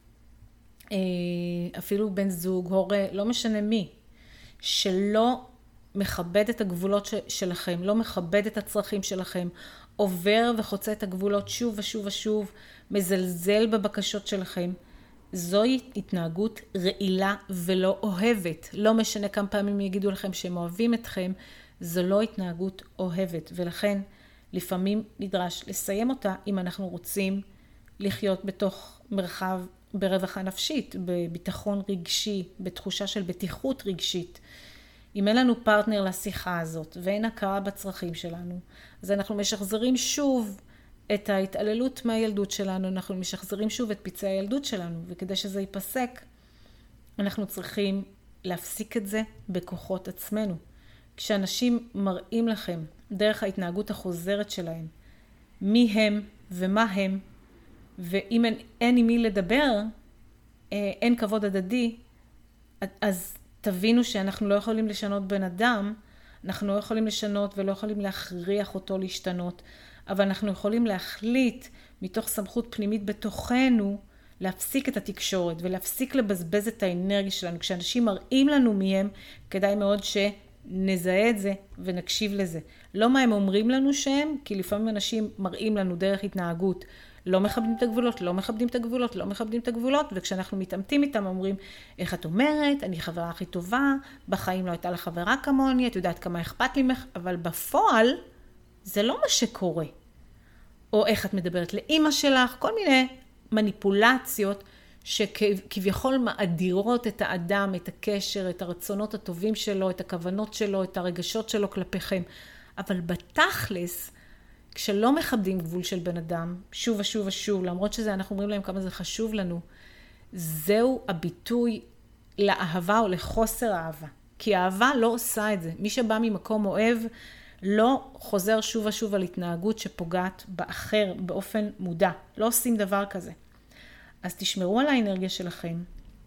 אפילו בן זוג, הורה, לא משנה מי, שלא מכבד את הגבולות שלכם, לא מכבד את הצרכים שלכם, עובר וחוצה את הגבולות שוב ושוב ושוב, מזלזל בבקשות שלכם, זוהי התנהגות רעילה ולא אוהבת. לא משנה כמה פעמים יגידו לכם שהם אוהבים אתכם, זו לא התנהגות אוהבת, ולכן לפעמים נדרש לסיים אותה אם אנחנו רוצים לחיות בתוך מרחב ברווחה נפשית, בביטחון רגשי, בתחושה של בטיחות רגשית. אם אין לנו פרטנר לשיחה הזאת ואין הכרה בצרכים שלנו, אז אנחנו משחזרים שוב את ההתעללות מהילדות שלנו, אנחנו משחזרים שוב את פצעי הילדות שלנו, וכדי שזה ייפסק, אנחנו צריכים להפסיק את זה בכוחות עצמנו. כשאנשים מראים לכם דרך ההתנהגות החוזרת שלהם, מי הם ומה הם, ואם אין, אין עם מי לדבר, אין כבוד הדדי, אז תבינו שאנחנו לא יכולים לשנות בן אדם, אנחנו לא יכולים לשנות ולא יכולים להכריח אותו להשתנות, אבל אנחנו יכולים להחליט מתוך סמכות פנימית בתוכנו, להפסיק את התקשורת ולהפסיק לבזבז את האנרגיה שלנו. כשאנשים מראים לנו מי הם, כדאי מאוד נזהה את זה ונקשיב לזה. לא מה הם אומרים לנו שהם, כי לפעמים אנשים מראים לנו דרך התנהגות, לא מכבדים את הגבולות, לא מכבדים את הגבולות, לא מכבדים את הגבולות, וכשאנחנו מתעמתים איתם אומרים, איך את אומרת, אני חברה הכי טובה, בחיים לא הייתה לה חברה כמוני, את יודעת כמה אכפת לי ממך, אבל בפועל זה לא מה שקורה. או איך את מדברת לאמא שלך, כל מיני מניפולציות שכביכול מאדירות את האדם, את הקשר, את הרצונות הטובים שלו, את הכוונות שלו, את הרגשות שלו כלפיכם. אבל בתכלס, כשלא מכבדים גבול של בן אדם, שוב ושוב ושוב, למרות שזה אנחנו אומרים להם כמה זה חשוב לנו, זהו הביטוי לאהבה או לחוסר אהבה. כי האהבה לא עושה את זה. מי שבא ממקום אוהב, לא חוזר שוב ושוב על התנהגות שפוגעת באחר באופן מודע. לא עושים דבר כזה. אז תשמרו על האנרגיה שלכם,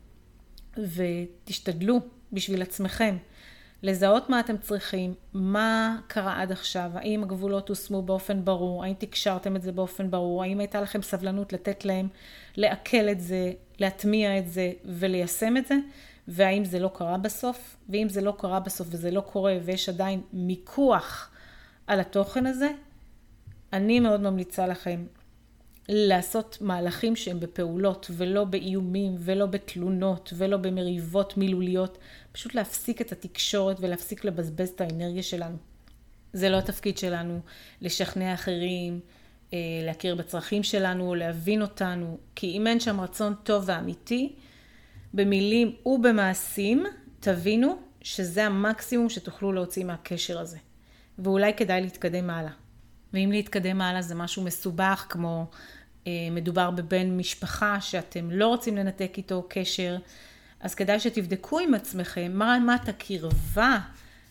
ותשתדלו בשביל עצמכם, לזהות מה אתם צריכים, מה קרה עד עכשיו, האם הגבולות הושמו באופן ברור, האם תקשרתם את זה באופן ברור, האם הייתה לכם סבלנות לתת להם, לעכל את זה, להטמיע את זה וליישם את זה, והאם זה לא קרה בסוף, ואם זה לא קרה בסוף וזה לא קורה ויש עדיין מיקוח על התוכן הזה, אני מאוד ממליצה לכם לעשות מהלכים שהם בפעולות ולא באיומים ולא בתלונות ולא במריבות מילוליות, פשוט להפסיק את התקשורת ולהפסיק לבזבז את האנרגיה שלנו. זה לא התפקיד שלנו לשכנע אחרים, להכיר בצרכים שלנו, להבין אותנו, כי אם אין שם רצון טוב ואמיתי, במילים ובמעשים תבינו שזה המקסימום שתוכלו להוציא מהקשר הזה. ואולי כדאי להתקדם הלאה. ואם להתקדם הלאה זה משהו מסובך, כמו אה, מדובר בבן משפחה שאתם לא רוצים לנתק איתו קשר, אז כדאי שתבדקו עם עצמכם מה רמת הקרבה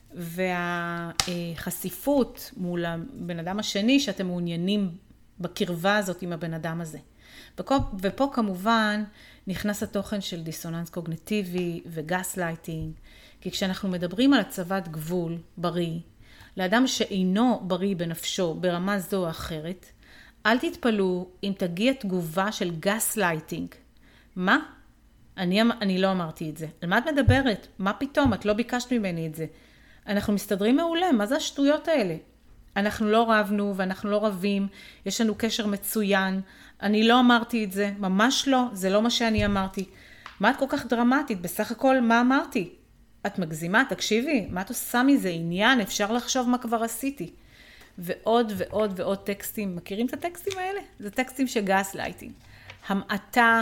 והחשיפות מול הבן אדם השני שאתם מעוניינים בקרבה הזאת עם הבן אדם הזה. ופה, ופה כמובן נכנס התוכן של דיסוננס קוגניטיבי וגס לייטינג, כי כשאנחנו מדברים על הצבת גבול בריא, לאדם שאינו בריא בנפשו ברמה זו או אחרת, אל תתפלו אם תגיע תגובה של גס לייטינג. מה? אני, אני לא אמרתי את זה. על מה את מדברת? מה פתאום? את לא ביקשת ממני את זה. אנחנו מסתדרים מעולה, מה זה השטויות האלה? אנחנו לא רבנו ואנחנו לא רבים, יש לנו קשר מצוין, אני לא אמרתי את זה, ממש לא, זה לא מה שאני אמרתי. מה את כל כך דרמטית? בסך הכל, מה אמרתי? את מגזימה, תקשיבי, מה את עושה מזה? עניין, אפשר לחשוב מה כבר עשיתי. ועוד ועוד ועוד טקסטים, מכירים את הטקסטים האלה? זה טקסטים שגס לייטינג. המעטה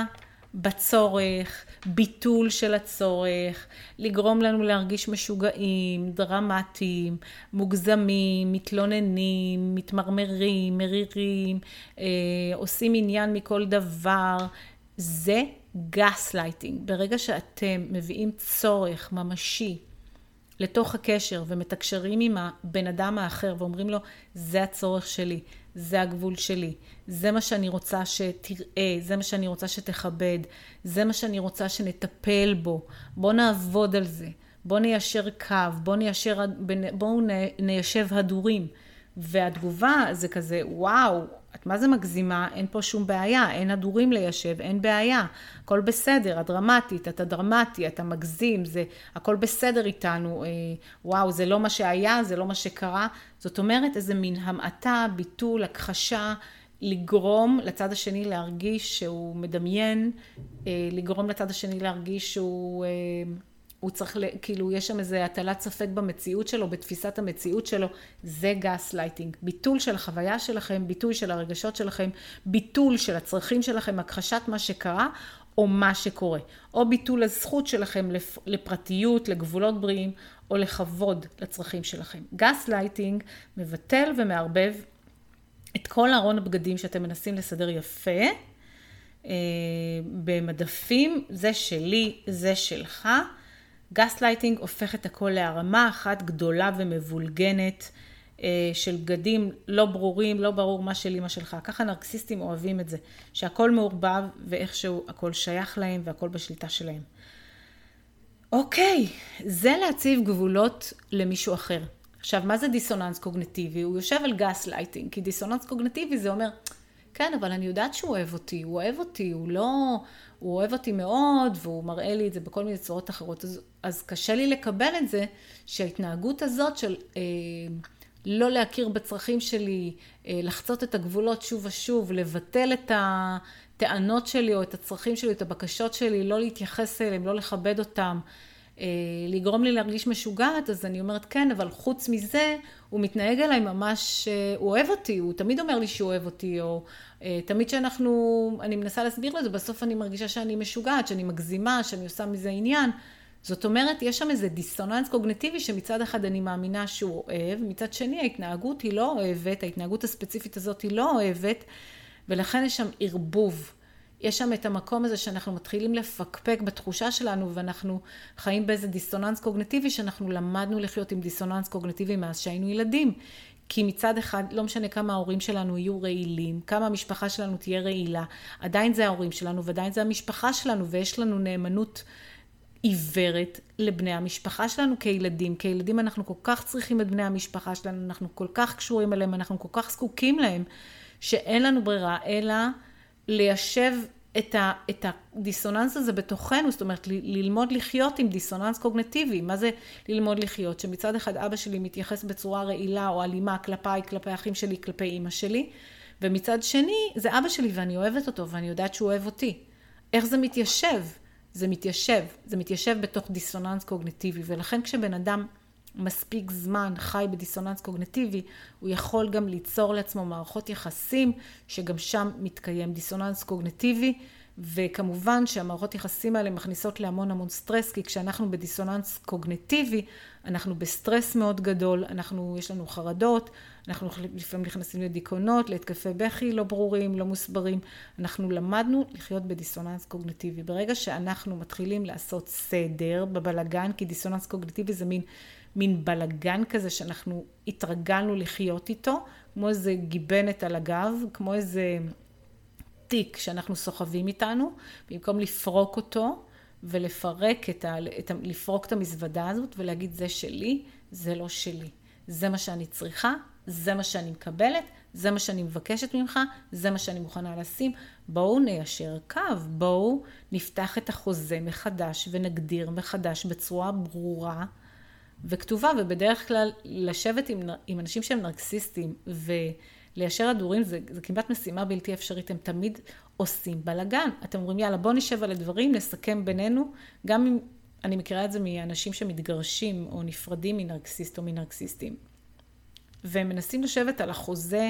בצורך, ביטול של הצורך, לגרום לנו להרגיש משוגעים, דרמטיים, מוגזמים, מתלוננים, מתמרמרים, מרירים, אה, עושים עניין מכל דבר. זה גס לייטינג. ברגע שאתם מביאים צורך ממשי לתוך הקשר ומתקשרים עם הבן אדם האחר ואומרים לו, זה הצורך שלי, זה הגבול שלי, זה מה שאני רוצה שתראה, זה מה שאני רוצה שתכבד, זה מה שאני רוצה שנטפל בו, בוא נעבוד על זה, בוא ניישר קו, בוא ניישר, בואו ניישב הדורים. והתגובה זה כזה, וואו, את מה זה מגזימה? אין פה שום בעיה, אין הדורים ליישב, אין בעיה. הכל בסדר, את דרמטית, אתה דרמטי, אתה מגזים, זה, הכל בסדר איתנו, אה, וואו, זה לא מה שהיה, זה לא מה שקרה. זאת אומרת, איזה מין המעטה, ביטול, הכחשה, לגרום לצד השני להרגיש שהוא מדמיין, אה, לגרום לצד השני להרגיש שהוא... אה, הוא צריך, כאילו, יש שם איזה הטלת ספק במציאות שלו, בתפיסת המציאות שלו, זה גס לייטינג. ביטול של החוויה שלכם, ביטול של הרגשות שלכם, ביטול של הצרכים שלכם, הכחשת מה שקרה, או מה שקורה. או ביטול הזכות שלכם לפרטיות, לגבולות בריאים, או לכבוד לצרכים שלכם. גס לייטינג מבטל ומערבב את כל ארון הבגדים שאתם מנסים לסדר יפה, במדפים, זה שלי, זה שלך, גס לייטינג הופך את הכל להרמה אחת גדולה ומבולגנת של בגדים לא ברורים, לא ברור מה שלי, מה שלך. ככה נרקסיסטים אוהבים את זה, שהכל מעורבב ואיכשהו הכל שייך להם והכל בשליטה שלהם. אוקיי, זה להציב גבולות למישהו אחר. עכשיו, מה זה דיסוננס קוגניטיבי? הוא יושב על גס לייטינג, כי דיסוננס קוגניטיבי זה אומר, כן, אבל אני יודעת שהוא אוהב אותי, הוא אוהב אותי, הוא לא, הוא אוהב אותי מאוד, והוא מראה לי את זה בכל מיני צורות אחרות. אז, אז קשה לי לקבל את זה, שההתנהגות הזאת של אה, לא להכיר בצרכים שלי, אה, לחצות את הגבולות שוב ושוב, לבטל את הטענות שלי או את הצרכים שלי, את הבקשות שלי, לא להתייחס אליהם, לא לכבד אותם, אה, לגרום לי להרגיש משוגעת, אז אני אומרת כן, אבל חוץ מזה, הוא מתנהג אליי ממש, אה, הוא אוהב אותי, הוא תמיד אומר לי שהוא אוהב אותי, או אה, תמיד שאנחנו, אני מנסה להסביר לזה, בסוף אני מרגישה שאני משוגעת, שאני מגזימה, שאני עושה מזה עניין. זאת אומרת, יש שם איזה דיסוננס קוגניטיבי שמצד אחד אני מאמינה שהוא אוהב, מצד שני ההתנהגות היא לא אוהבת, ההתנהגות הספציפית הזאת היא לא אוהבת, ולכן יש שם ערבוב. יש שם את המקום הזה שאנחנו מתחילים לפקפק בתחושה שלנו, ואנחנו חיים באיזה דיסוננס קוגניטיבי, שאנחנו למדנו לחיות עם דיסוננס קוגניטיבי מאז שהיינו ילדים. כי מצד אחד, לא משנה כמה ההורים שלנו יהיו רעילים, כמה המשפחה שלנו תהיה רעילה, עדיין זה ההורים שלנו, ועדיין זה המשפחה שלנו, ויש לנו נאמנות עיוורת לבני המשפחה שלנו כילדים. כילדים אנחנו כל כך צריכים את בני המשפחה שלנו, אנחנו כל כך קשורים אליהם, אנחנו כל כך זקוקים להם, שאין לנו ברירה, אלא ליישב את, ה, את הדיסוננס הזה בתוכנו, זאת אומרת, ל, ללמוד לחיות עם דיסוננס קוגניטיבי. מה זה ללמוד לחיות? שמצד אחד אבא שלי מתייחס בצורה רעילה או אלימה כלפיי, כלפי האחים שלי, כלפי אמא שלי, ומצד שני זה אבא שלי ואני אוהבת אותו ואני יודעת שהוא אוהב אותי. איך זה מתיישב? זה מתיישב, זה מתיישב בתוך דיסוננס קוגניטיבי, ולכן כשבן אדם מספיק זמן חי בדיסוננס קוגניטיבי, הוא יכול גם ליצור לעצמו מערכות יחסים, שגם שם מתקיים דיסוננס קוגניטיבי, וכמובן שהמערכות יחסים האלה מכניסות להמון המון סטרס, כי כשאנחנו בדיסוננס קוגניטיבי, אנחנו בסטרס מאוד גדול, אנחנו, יש לנו חרדות, אנחנו לפעמים נכנסים לדיכאונות, להתקפי בכי לא ברורים, לא מוסברים, אנחנו למדנו לחיות בדיסוננס קוגניטיבי. ברגע שאנחנו מתחילים לעשות סדר בבלגן, כי דיסוננס קוגניטיבי זה מין, מין בלגן כזה שאנחנו התרגלנו לחיות איתו, כמו איזה גיבנת על הגב, כמו איזה תיק שאנחנו סוחבים איתנו, במקום לפרוק אותו ולפרק את ה, את ה, לפרוק את המזוודה הזאת ולהגיד זה שלי, זה לא שלי. זה מה שאני צריכה, זה מה שאני מקבלת, זה מה שאני מבקשת ממך, זה מה שאני מוכנה לשים. בואו ניישר קו, בואו נפתח את החוזה מחדש ונגדיר מחדש בצורה ברורה וכתובה, ובדרך כלל לשבת עם, עם אנשים שהם נרקסיסטים וליישר הדורים זה, זה כמעט משימה בלתי אפשרית, הם תמיד עושים בלגן. אתם אומרים יאללה בוא נשב על הדברים, נסכם בינינו, גם אם אני מכירה את זה מאנשים שמתגרשים או נפרדים מנרקסיסט או מנרקסיסטים. והם מנסים לשבת על החוזה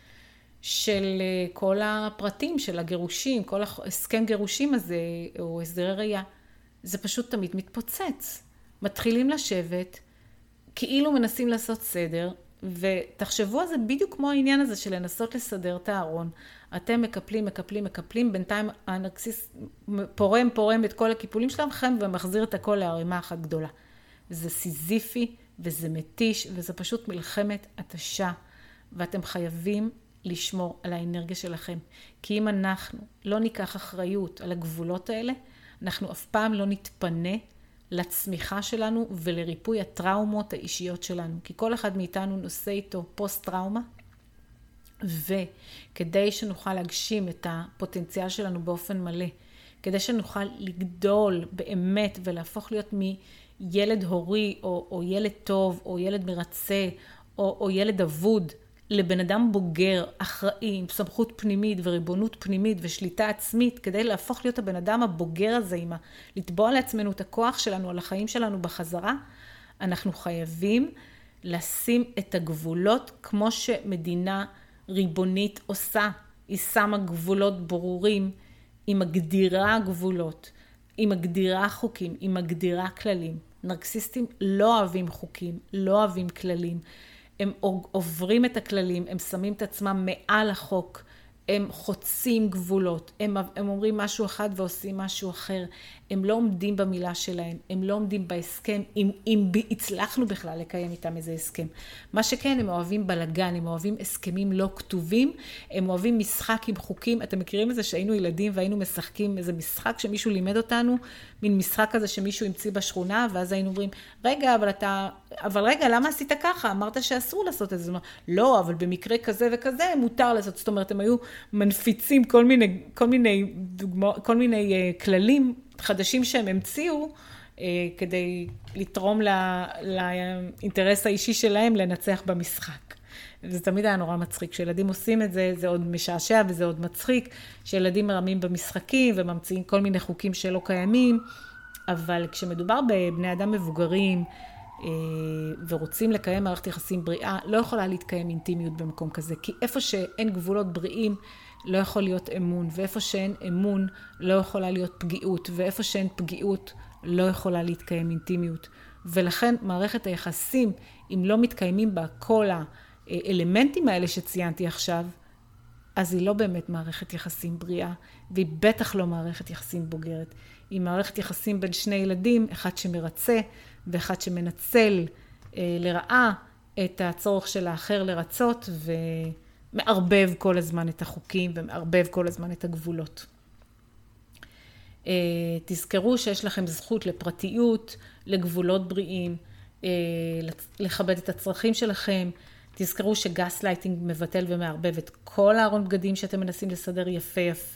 של כל הפרטים של הגירושים, כל הסכם גירושים הזה או הסדרי ראייה. זה פשוט תמיד מתפוצץ. מתחילים לשבת, כאילו מנסים לעשות סדר, ותחשבו על זה בדיוק כמו העניין הזה של לנסות לסדר את הארון. אתם מקפלים, מקפלים, מקפלים, בינתיים הנרקסיסט פורם, פורם את כל הקיפולים שלכם ומחזיר את הכל להרימה אחת גדולה. זה סיזיפי וזה מתיש וזה פשוט מלחמת התשה, ואתם חייבים לשמור על האנרגיה שלכם. כי אם אנחנו לא ניקח אחריות על הגבולות האלה, אנחנו אף פעם לא נתפנה לצמיחה שלנו ולריפוי הטראומות האישיות שלנו. כי כל אחד מאיתנו נושא איתו פוסט טראומה, וכדי שנוכל להגשים את הפוטנציאל שלנו באופן מלא, כדי שנוכל לגדול באמת ולהפוך להיות מילד הורי או, או ילד טוב או ילד מרצה או, או ילד אבוד, לבן אדם בוגר, אחראי, עם סמכות פנימית וריבונות פנימית ושליטה עצמית, כדי להפוך להיות הבן אדם הבוגר הזה, עם ה... לתבוע לעצמנו את הכוח שלנו על החיים שלנו בחזרה, אנחנו חייבים לשים את הגבולות כמו שמדינה ריבונית עושה. היא שמה גבולות ברורים, היא מגדירה גבולות, היא מגדירה חוקים, היא מגדירה כללים. נרקסיסטים לא אוהבים חוקים, לא אוהבים כללים. הם עוברים את הכללים, הם שמים את עצמם מעל החוק, הם חוצים גבולות, הם, הם אומרים משהו אחד ועושים משהו אחר, הם לא עומדים במילה שלהם, הם לא עומדים בהסכם, אם, אם הצלחנו בכלל לקיים איתם איזה הסכם. מה שכן, הם אוהבים בלגן, הם אוהבים הסכמים לא כתובים, הם אוהבים משחק עם חוקים. אתם מכירים את זה שהיינו ילדים והיינו משחקים איזה משחק שמישהו לימד אותנו, מין משחק כזה שמישהו המציא בשכונה, ואז היינו אומרים, רגע, אבל אתה, אבל רגע, למה עשית ככה? אמרת שאסור לעשות את זה. לא, אבל במקרה כזה וכזה מותר לעשות. זאת אומרת, הם היו מנפיצים כל מיני, כל מיני דוגמא, כל מיני uh, כללים חדשים שהם המציאו, uh, כדי לתרום לה, לאינטרס האישי שלהם לנצח במשחק. וזה תמיד היה נורא מצחיק. כשילדים עושים את זה, זה עוד משעשע וזה עוד מצחיק. שילדים מרמים במשחקים וממציאים כל מיני חוקים שלא קיימים. אבל כשמדובר בבני אדם מבוגרים ורוצים לקיים מערכת יחסים בריאה, לא יכולה להתקיים אינטימיות במקום כזה. כי איפה שאין גבולות בריאים, לא יכול להיות אמון. ואיפה שאין אמון, לא יכולה להיות פגיעות. ואיפה שאין פגיעות, לא יכולה להתקיים אינטימיות. ולכן מערכת היחסים, אם לא מתקיימים בה כל האלמנטים האלה שציינתי עכשיו, אז היא לא באמת מערכת יחסים בריאה, והיא בטח לא מערכת יחסים בוגרת. היא מערכת יחסים בין שני ילדים, אחד שמרצה ואחד שמנצל אה, לרעה את הצורך של האחר לרצות, ומערבב כל הזמן את החוקים ומערבב כל הזמן את הגבולות. אה, תזכרו שיש לכם זכות לפרטיות, לגבולות בריאים, אה, לכבד את הצרכים שלכם, תזכרו שגס לייטינג מבטל ומערבב את כל הארון בגדים שאתם מנסים לסדר יפה יפה,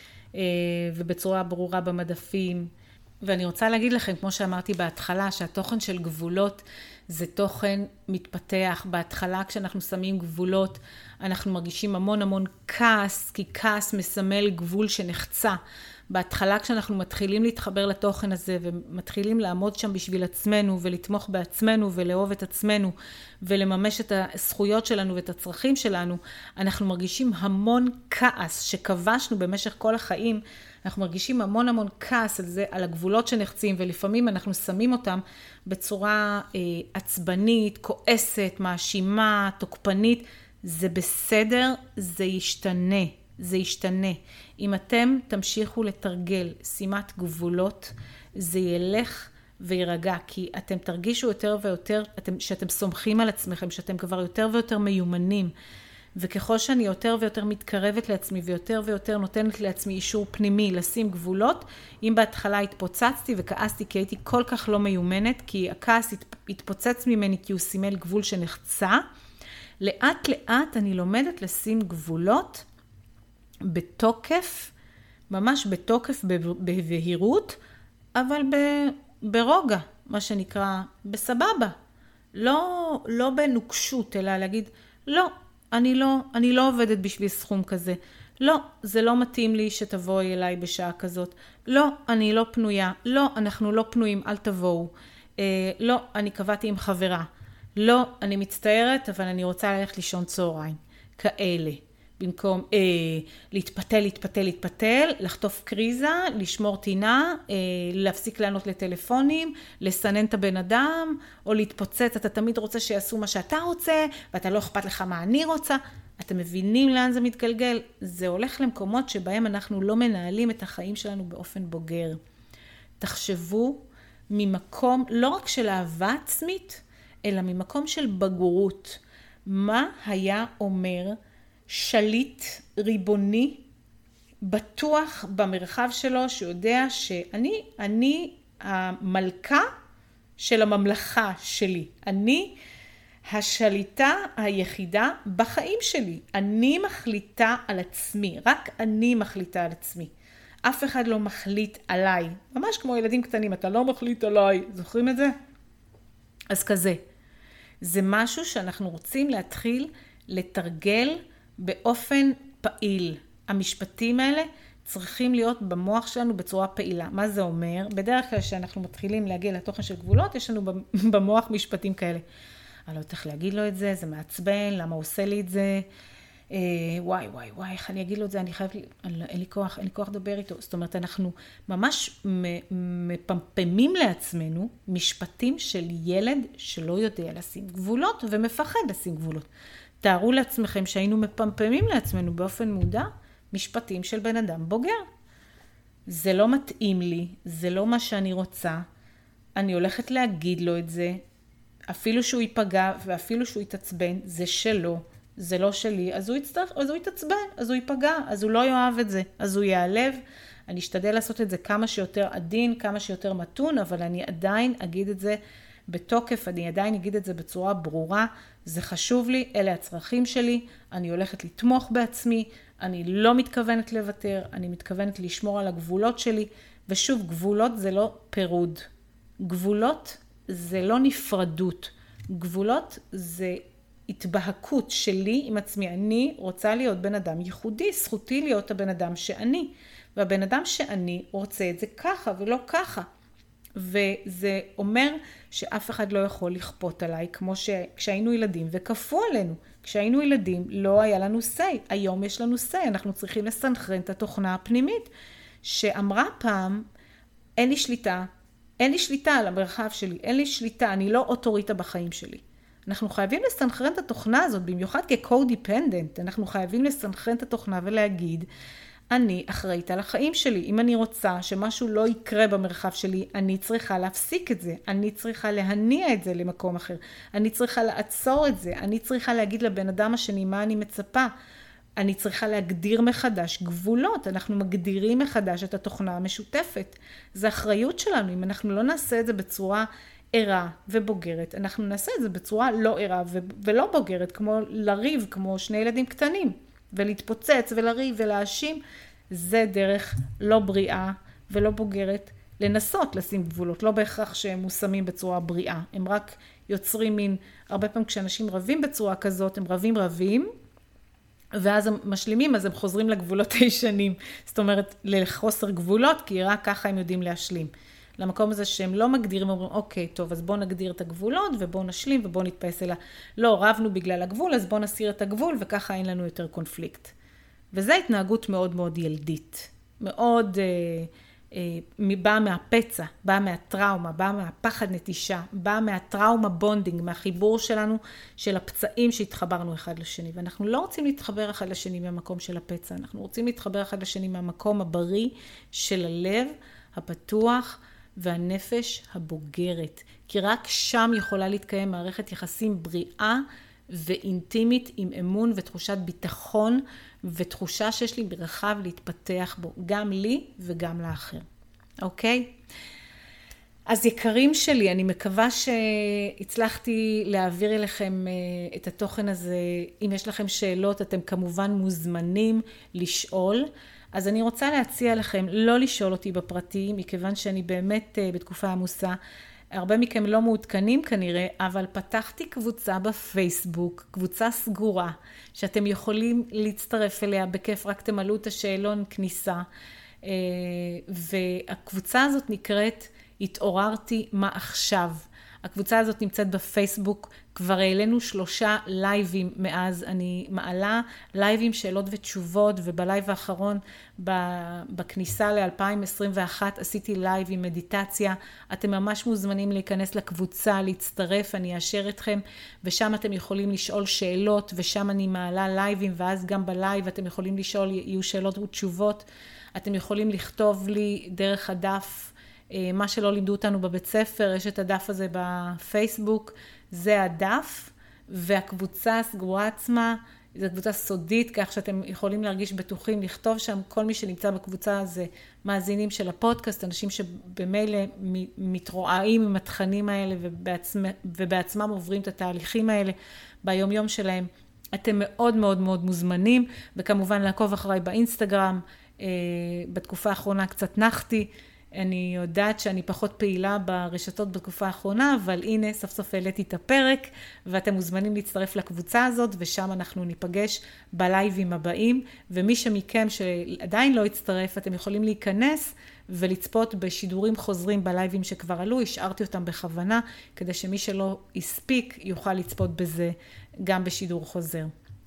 ובצורה ברורה במדפים. ואני רוצה להגיד לכם, כמו שאמרתי בהתחלה, שהתוכן של גבולות זה תוכן מתפתח. בהתחלה כשאנחנו שמים גבולות, אנחנו מרגישים המון המון כעס, כי כעס מסמל גבול שנחצה. בהתחלה כשאנחנו מתחילים להתחבר לתוכן הזה ומתחילים לעמוד שם בשביל עצמנו ולתמוך בעצמנו ולאהוב את עצמנו ולממש את הזכויות שלנו ואת הצרכים שלנו, אנחנו מרגישים המון כעס שכבשנו במשך כל החיים. אנחנו מרגישים המון המון כעס על זה, על הגבולות שנחצים, ולפעמים אנחנו שמים אותם בצורה אה, עצבנית, כועסת, מאשימה, תוקפנית. זה בסדר, זה ישתנה. זה ישתנה. אם אתם תמשיכו לתרגל שימת גבולות, זה ילך וירגע, כי אתם תרגישו יותר ויותר, אתם, שאתם סומכים על עצמכם, שאתם כבר יותר ויותר מיומנים, וככל שאני יותר ויותר מתקרבת לעצמי, ויותר ויותר נותנת לעצמי אישור פנימי לשים גבולות, אם בהתחלה התפוצצתי וכעסתי כי הייתי כל כך לא מיומנת, כי הכעס התפוצץ ממני כי הוא סימל גבול שנחצה, לאט לאט אני לומדת לשים גבולות, בתוקף, ממש בתוקף, בבהירות, אבל ברוגע, מה שנקרא, בסבבה. לא, לא בנוקשות, אלא להגיד, לא, אני לא, אני לא עובדת בשביל סכום כזה. לא, זה לא מתאים לי שתבואי אליי בשעה כזאת. לא, אני לא פנויה. לא, אנחנו לא פנויים, אל תבואו. אה, לא, אני קבעתי עם חברה. לא, אני מצטערת, אבל אני רוצה ללכת לישון צהריים. כאלה. במקום אה, להתפתל, להתפתל, להתפתל, לחטוף קריזה, לשמור טינה, אה, להפסיק לענות לטלפונים, לסנן את הבן אדם, או להתפוצץ. אתה תמיד רוצה שיעשו מה שאתה רוצה, ואתה לא אכפת לך מה אני רוצה. אתם מבינים לאן זה מתגלגל? זה הולך למקומות שבהם אנחנו לא מנהלים את החיים שלנו באופן בוגר. תחשבו ממקום לא רק של אהבה עצמית, אלא ממקום של בגרות. מה היה אומר שליט ריבוני, בטוח במרחב שלו, שיודע שאני, אני המלכה של הממלכה שלי. אני השליטה היחידה בחיים שלי. אני מחליטה על עצמי. רק אני מחליטה על עצמי. אף אחד לא מחליט עליי. ממש כמו ילדים קטנים, אתה לא מחליט עליי. זוכרים את זה? אז כזה. זה משהו שאנחנו רוצים להתחיל לתרגל באופן פעיל. המשפטים האלה צריכים להיות במוח שלנו בצורה פעילה. מה זה אומר? בדרך כלל שאנחנו מתחילים להגיע לתוכן של גבולות, יש לנו במוח משפטים כאלה. אני לא צריך להגיד לו את זה, זה מעצבן, למה הוא עושה לי את זה? אה, וואי, וואי, וואי, איך אני אגיד לו את זה? אני חייב, אני, אין לי כוח, אין לי כוח לדבר איתו. זאת אומרת, אנחנו ממש מפמפמים לעצמנו משפטים של ילד שלא יודע לשים גבולות ומפחד לשים גבולות. תארו לעצמכם שהיינו מפמפמים לעצמנו באופן מודע משפטים של בן אדם בוגר. זה לא מתאים לי, זה לא מה שאני רוצה, אני הולכת להגיד לו את זה, אפילו שהוא ייפגע ואפילו שהוא יתעצבן, זה שלו, זה לא שלי, אז הוא יצטרך, אז הוא יתעצבן, אז הוא ייפגע, אז הוא לא יאהב את זה, אז הוא יעלב. אני אשתדל לעשות את זה כמה שיותר עדין, כמה שיותר מתון, אבל אני עדיין אגיד את זה בתוקף, אני עדיין אגיד את זה בצורה ברורה, זה חשוב לי, אלה הצרכים שלי, אני הולכת לתמוך בעצמי, אני לא מתכוונת לוותר, אני מתכוונת לשמור על הגבולות שלי, ושוב, גבולות זה לא פירוד. גבולות זה לא נפרדות. גבולות זה התבהקות שלי עם עצמי. אני רוצה להיות בן אדם ייחודי, זכותי להיות הבן אדם שאני. והבן אדם שאני רוצה את זה ככה ולא ככה. וזה אומר שאף אחד לא יכול לכפות עליי, כמו שכשהיינו ילדים וכפו עלינו. כשהיינו ילדים לא היה לנו סי, היום יש לנו סי, אנחנו צריכים לסנכרן את התוכנה הפנימית, שאמרה פעם, אין לי שליטה, אין לי שליטה על המרחב שלי, אין לי שליטה, אני לא אוטוריטה בחיים שלי. אנחנו חייבים לסנכרן את התוכנה הזאת, במיוחד כ-co-dependent, אנחנו חייבים לסנכרן את התוכנה ולהגיד, אני אחראית על החיים שלי. אם אני רוצה שמשהו לא יקרה במרחב שלי, אני צריכה להפסיק את זה. אני צריכה להניע את זה למקום אחר. אני צריכה לעצור את זה. אני צריכה להגיד לבן אדם השני מה אני מצפה. אני צריכה להגדיר מחדש גבולות. אנחנו מגדירים מחדש את התוכנה המשותפת. זה אחריות שלנו. אם אנחנו לא נעשה את זה בצורה ערה ובוגרת, אנחנו נעשה את זה בצורה לא ערה ולא בוגרת, כמו לריב, כמו שני ילדים קטנים. ולהתפוצץ ולריב ולהאשים, זה דרך לא בריאה ולא בוגרת לנסות לשים גבולות, לא בהכרח שהם מושמים בצורה בריאה, הם רק יוצרים מין, הרבה פעמים כשאנשים רבים בצורה כזאת, הם רבים רבים, ואז הם משלימים, אז הם חוזרים לגבולות הישנים, זאת אומרת לחוסר גבולות, כי רק ככה הם יודעים להשלים. למקום הזה שהם לא מגדירים, אומרים, אוקיי, טוב, אז בואו נגדיר את הגבולות, ובואו נשלים, ובואו נתפייס אליה. לא, רבנו בגלל הגבול, אז בואו נסיר את הגבול, וככה אין לנו יותר קונפליקט. וזו התנהגות מאוד מאוד ילדית. מאוד, אה, אה, באה מהפצע, באה מהטראומה, באה מהפחד נטישה, באה מהטראומה בונדינג, מהחיבור שלנו, של הפצעים שהתחברנו אחד לשני. ואנחנו לא רוצים להתחבר אחד לשני מהמקום של הפצע, אנחנו רוצים להתחבר אחד לשני מהמקום הבריא של הלב, הפתוח, והנפש הבוגרת, כי רק שם יכולה להתקיים מערכת יחסים בריאה ואינטימית עם אמון ותחושת ביטחון ותחושה שיש לי מרחב להתפתח בו, גם לי וגם לאחר. אוקיי? אז יקרים שלי, אני מקווה שהצלחתי להעביר אליכם את התוכן הזה. אם יש לכם שאלות, אתם כמובן מוזמנים לשאול. אז אני רוצה להציע לכם לא לשאול אותי בפרטי, מכיוון שאני באמת בתקופה עמוסה. הרבה מכם לא מעודכנים כנראה, אבל פתחתי קבוצה בפייסבוק, קבוצה סגורה, שאתם יכולים להצטרף אליה בכיף, רק תמלאו את השאלון כניסה. והקבוצה הזאת נקראת התעוררתי מה עכשיו. הקבוצה הזאת נמצאת בפייסבוק, כבר העלינו שלושה לייבים מאז, אני מעלה לייבים שאלות ותשובות, ובלייב האחרון בכניסה ל-אלפיים עשרים ואחת עשיתי לייב עם מדיטציה, אתם ממש מוזמנים להיכנס לקבוצה, להצטרף, אני אאשר אתכם, ושם אתם יכולים לשאול שאלות, ושם אני מעלה לייבים, ואז גם בלייב אתם יכולים לשאול, יהיו שאלות ותשובות, אתם יכולים לכתוב לי דרך הדף, מה שלא לימדו אותנו בבית ספר, יש את הדף הזה בפייסבוק, זה הדף, והקבוצה הסגורה עצמה, זו קבוצה סודית, כך שאתם יכולים להרגיש בטוחים, לכתוב שם, כל מי שנמצא בקבוצה זה מאזינים של הפודקאסט, אנשים שבמילא מתרועעים עם התכנים האלה, ובעצמם, ובעצמם עוברים את התהליכים האלה ביום יום שלהם. אתם מאוד מאוד מאוד מוזמנים, וכמובן לעקוב אחריי באינסטגרם, בתקופה האחרונה קצת נחתי, אני יודעת שאני פחות פעילה ברשתות בתקופה האחרונה, אבל הנה סוף סוף העליתי את הפרק, ואתם מוזמנים להצטרף לקבוצה הזאת, ושם אנחנו ניפגש בלייבים הבאים, ומי שמכם שעדיין לא הצטרף, אתם יכולים להיכנס ולצפות בשידורים חוזרים בלייבים שכבר עלו, השארתי אותם בכוונה, כדי שמי שלא הספיק יוכל לצפות בזה גם בשידור חוזר.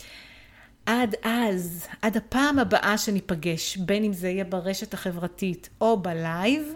עד אז, עד הפעם הבאה שניפגש, בין אם זה יהיה ברשת החברתית או בלייב,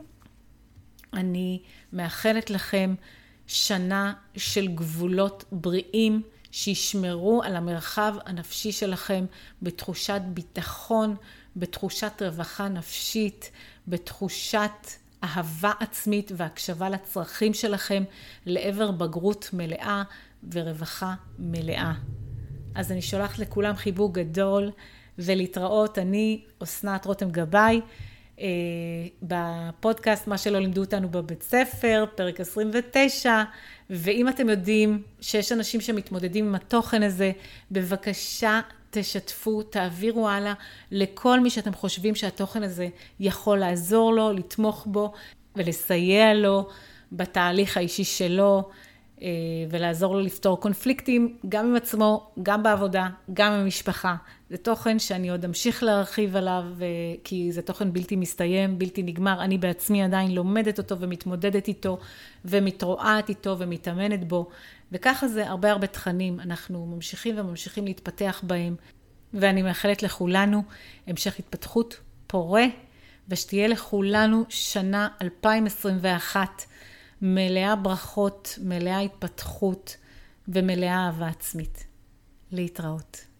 אני מאחלת לכם שנה של גבולות בריאים שישמרו על המרחב הנפשי שלכם בתחושת ביטחון, בתחושת רווחה נפשית, בתחושת אהבה עצמית והקשבה לצרכים שלכם לעבר בגרות מלאה ורווחה מלאה. אז אני שולחת לכולם חיבוק גדול ולהתראות. אני אסנת רותם גבאי, בפודקאסט מה שלא לימדו אותנו בבית ספר, פרק עשרים ותשע, ואם אתם יודעים שיש אנשים שמתמודדים עם התוכן הזה, בבקשה תשתפו, תעבירו הלאה לכל מי שאתם חושבים שהתוכן הזה יכול לעזור לו, לתמוך בו ולסייע לו בתהליך האישי שלו, ולעזור לו לפתור קונפליקטים גם עם עצמו, גם בעבודה, גם עם המשפחה. זה תוכן שאני עוד אמשיך להרחיב עליו, כי זה תוכן בלתי מסתיים, בלתי נגמר. אני בעצמי עדיין לומדת אותו ומתמודדת איתו, ומתרועעת איתו ומתאמנת בו. וככה זה הרבה הרבה תכנים. אנחנו ממשיכים וממשיכים להתפתח בהם. ואני מאחלת לכולנו המשך התפתחות פורה, ושתהיה לכולנו שנה אלפיים עשרים ואחת מלאה ברכות, מלאה התפתחות ומלאה אהבה עצמית. להתראות.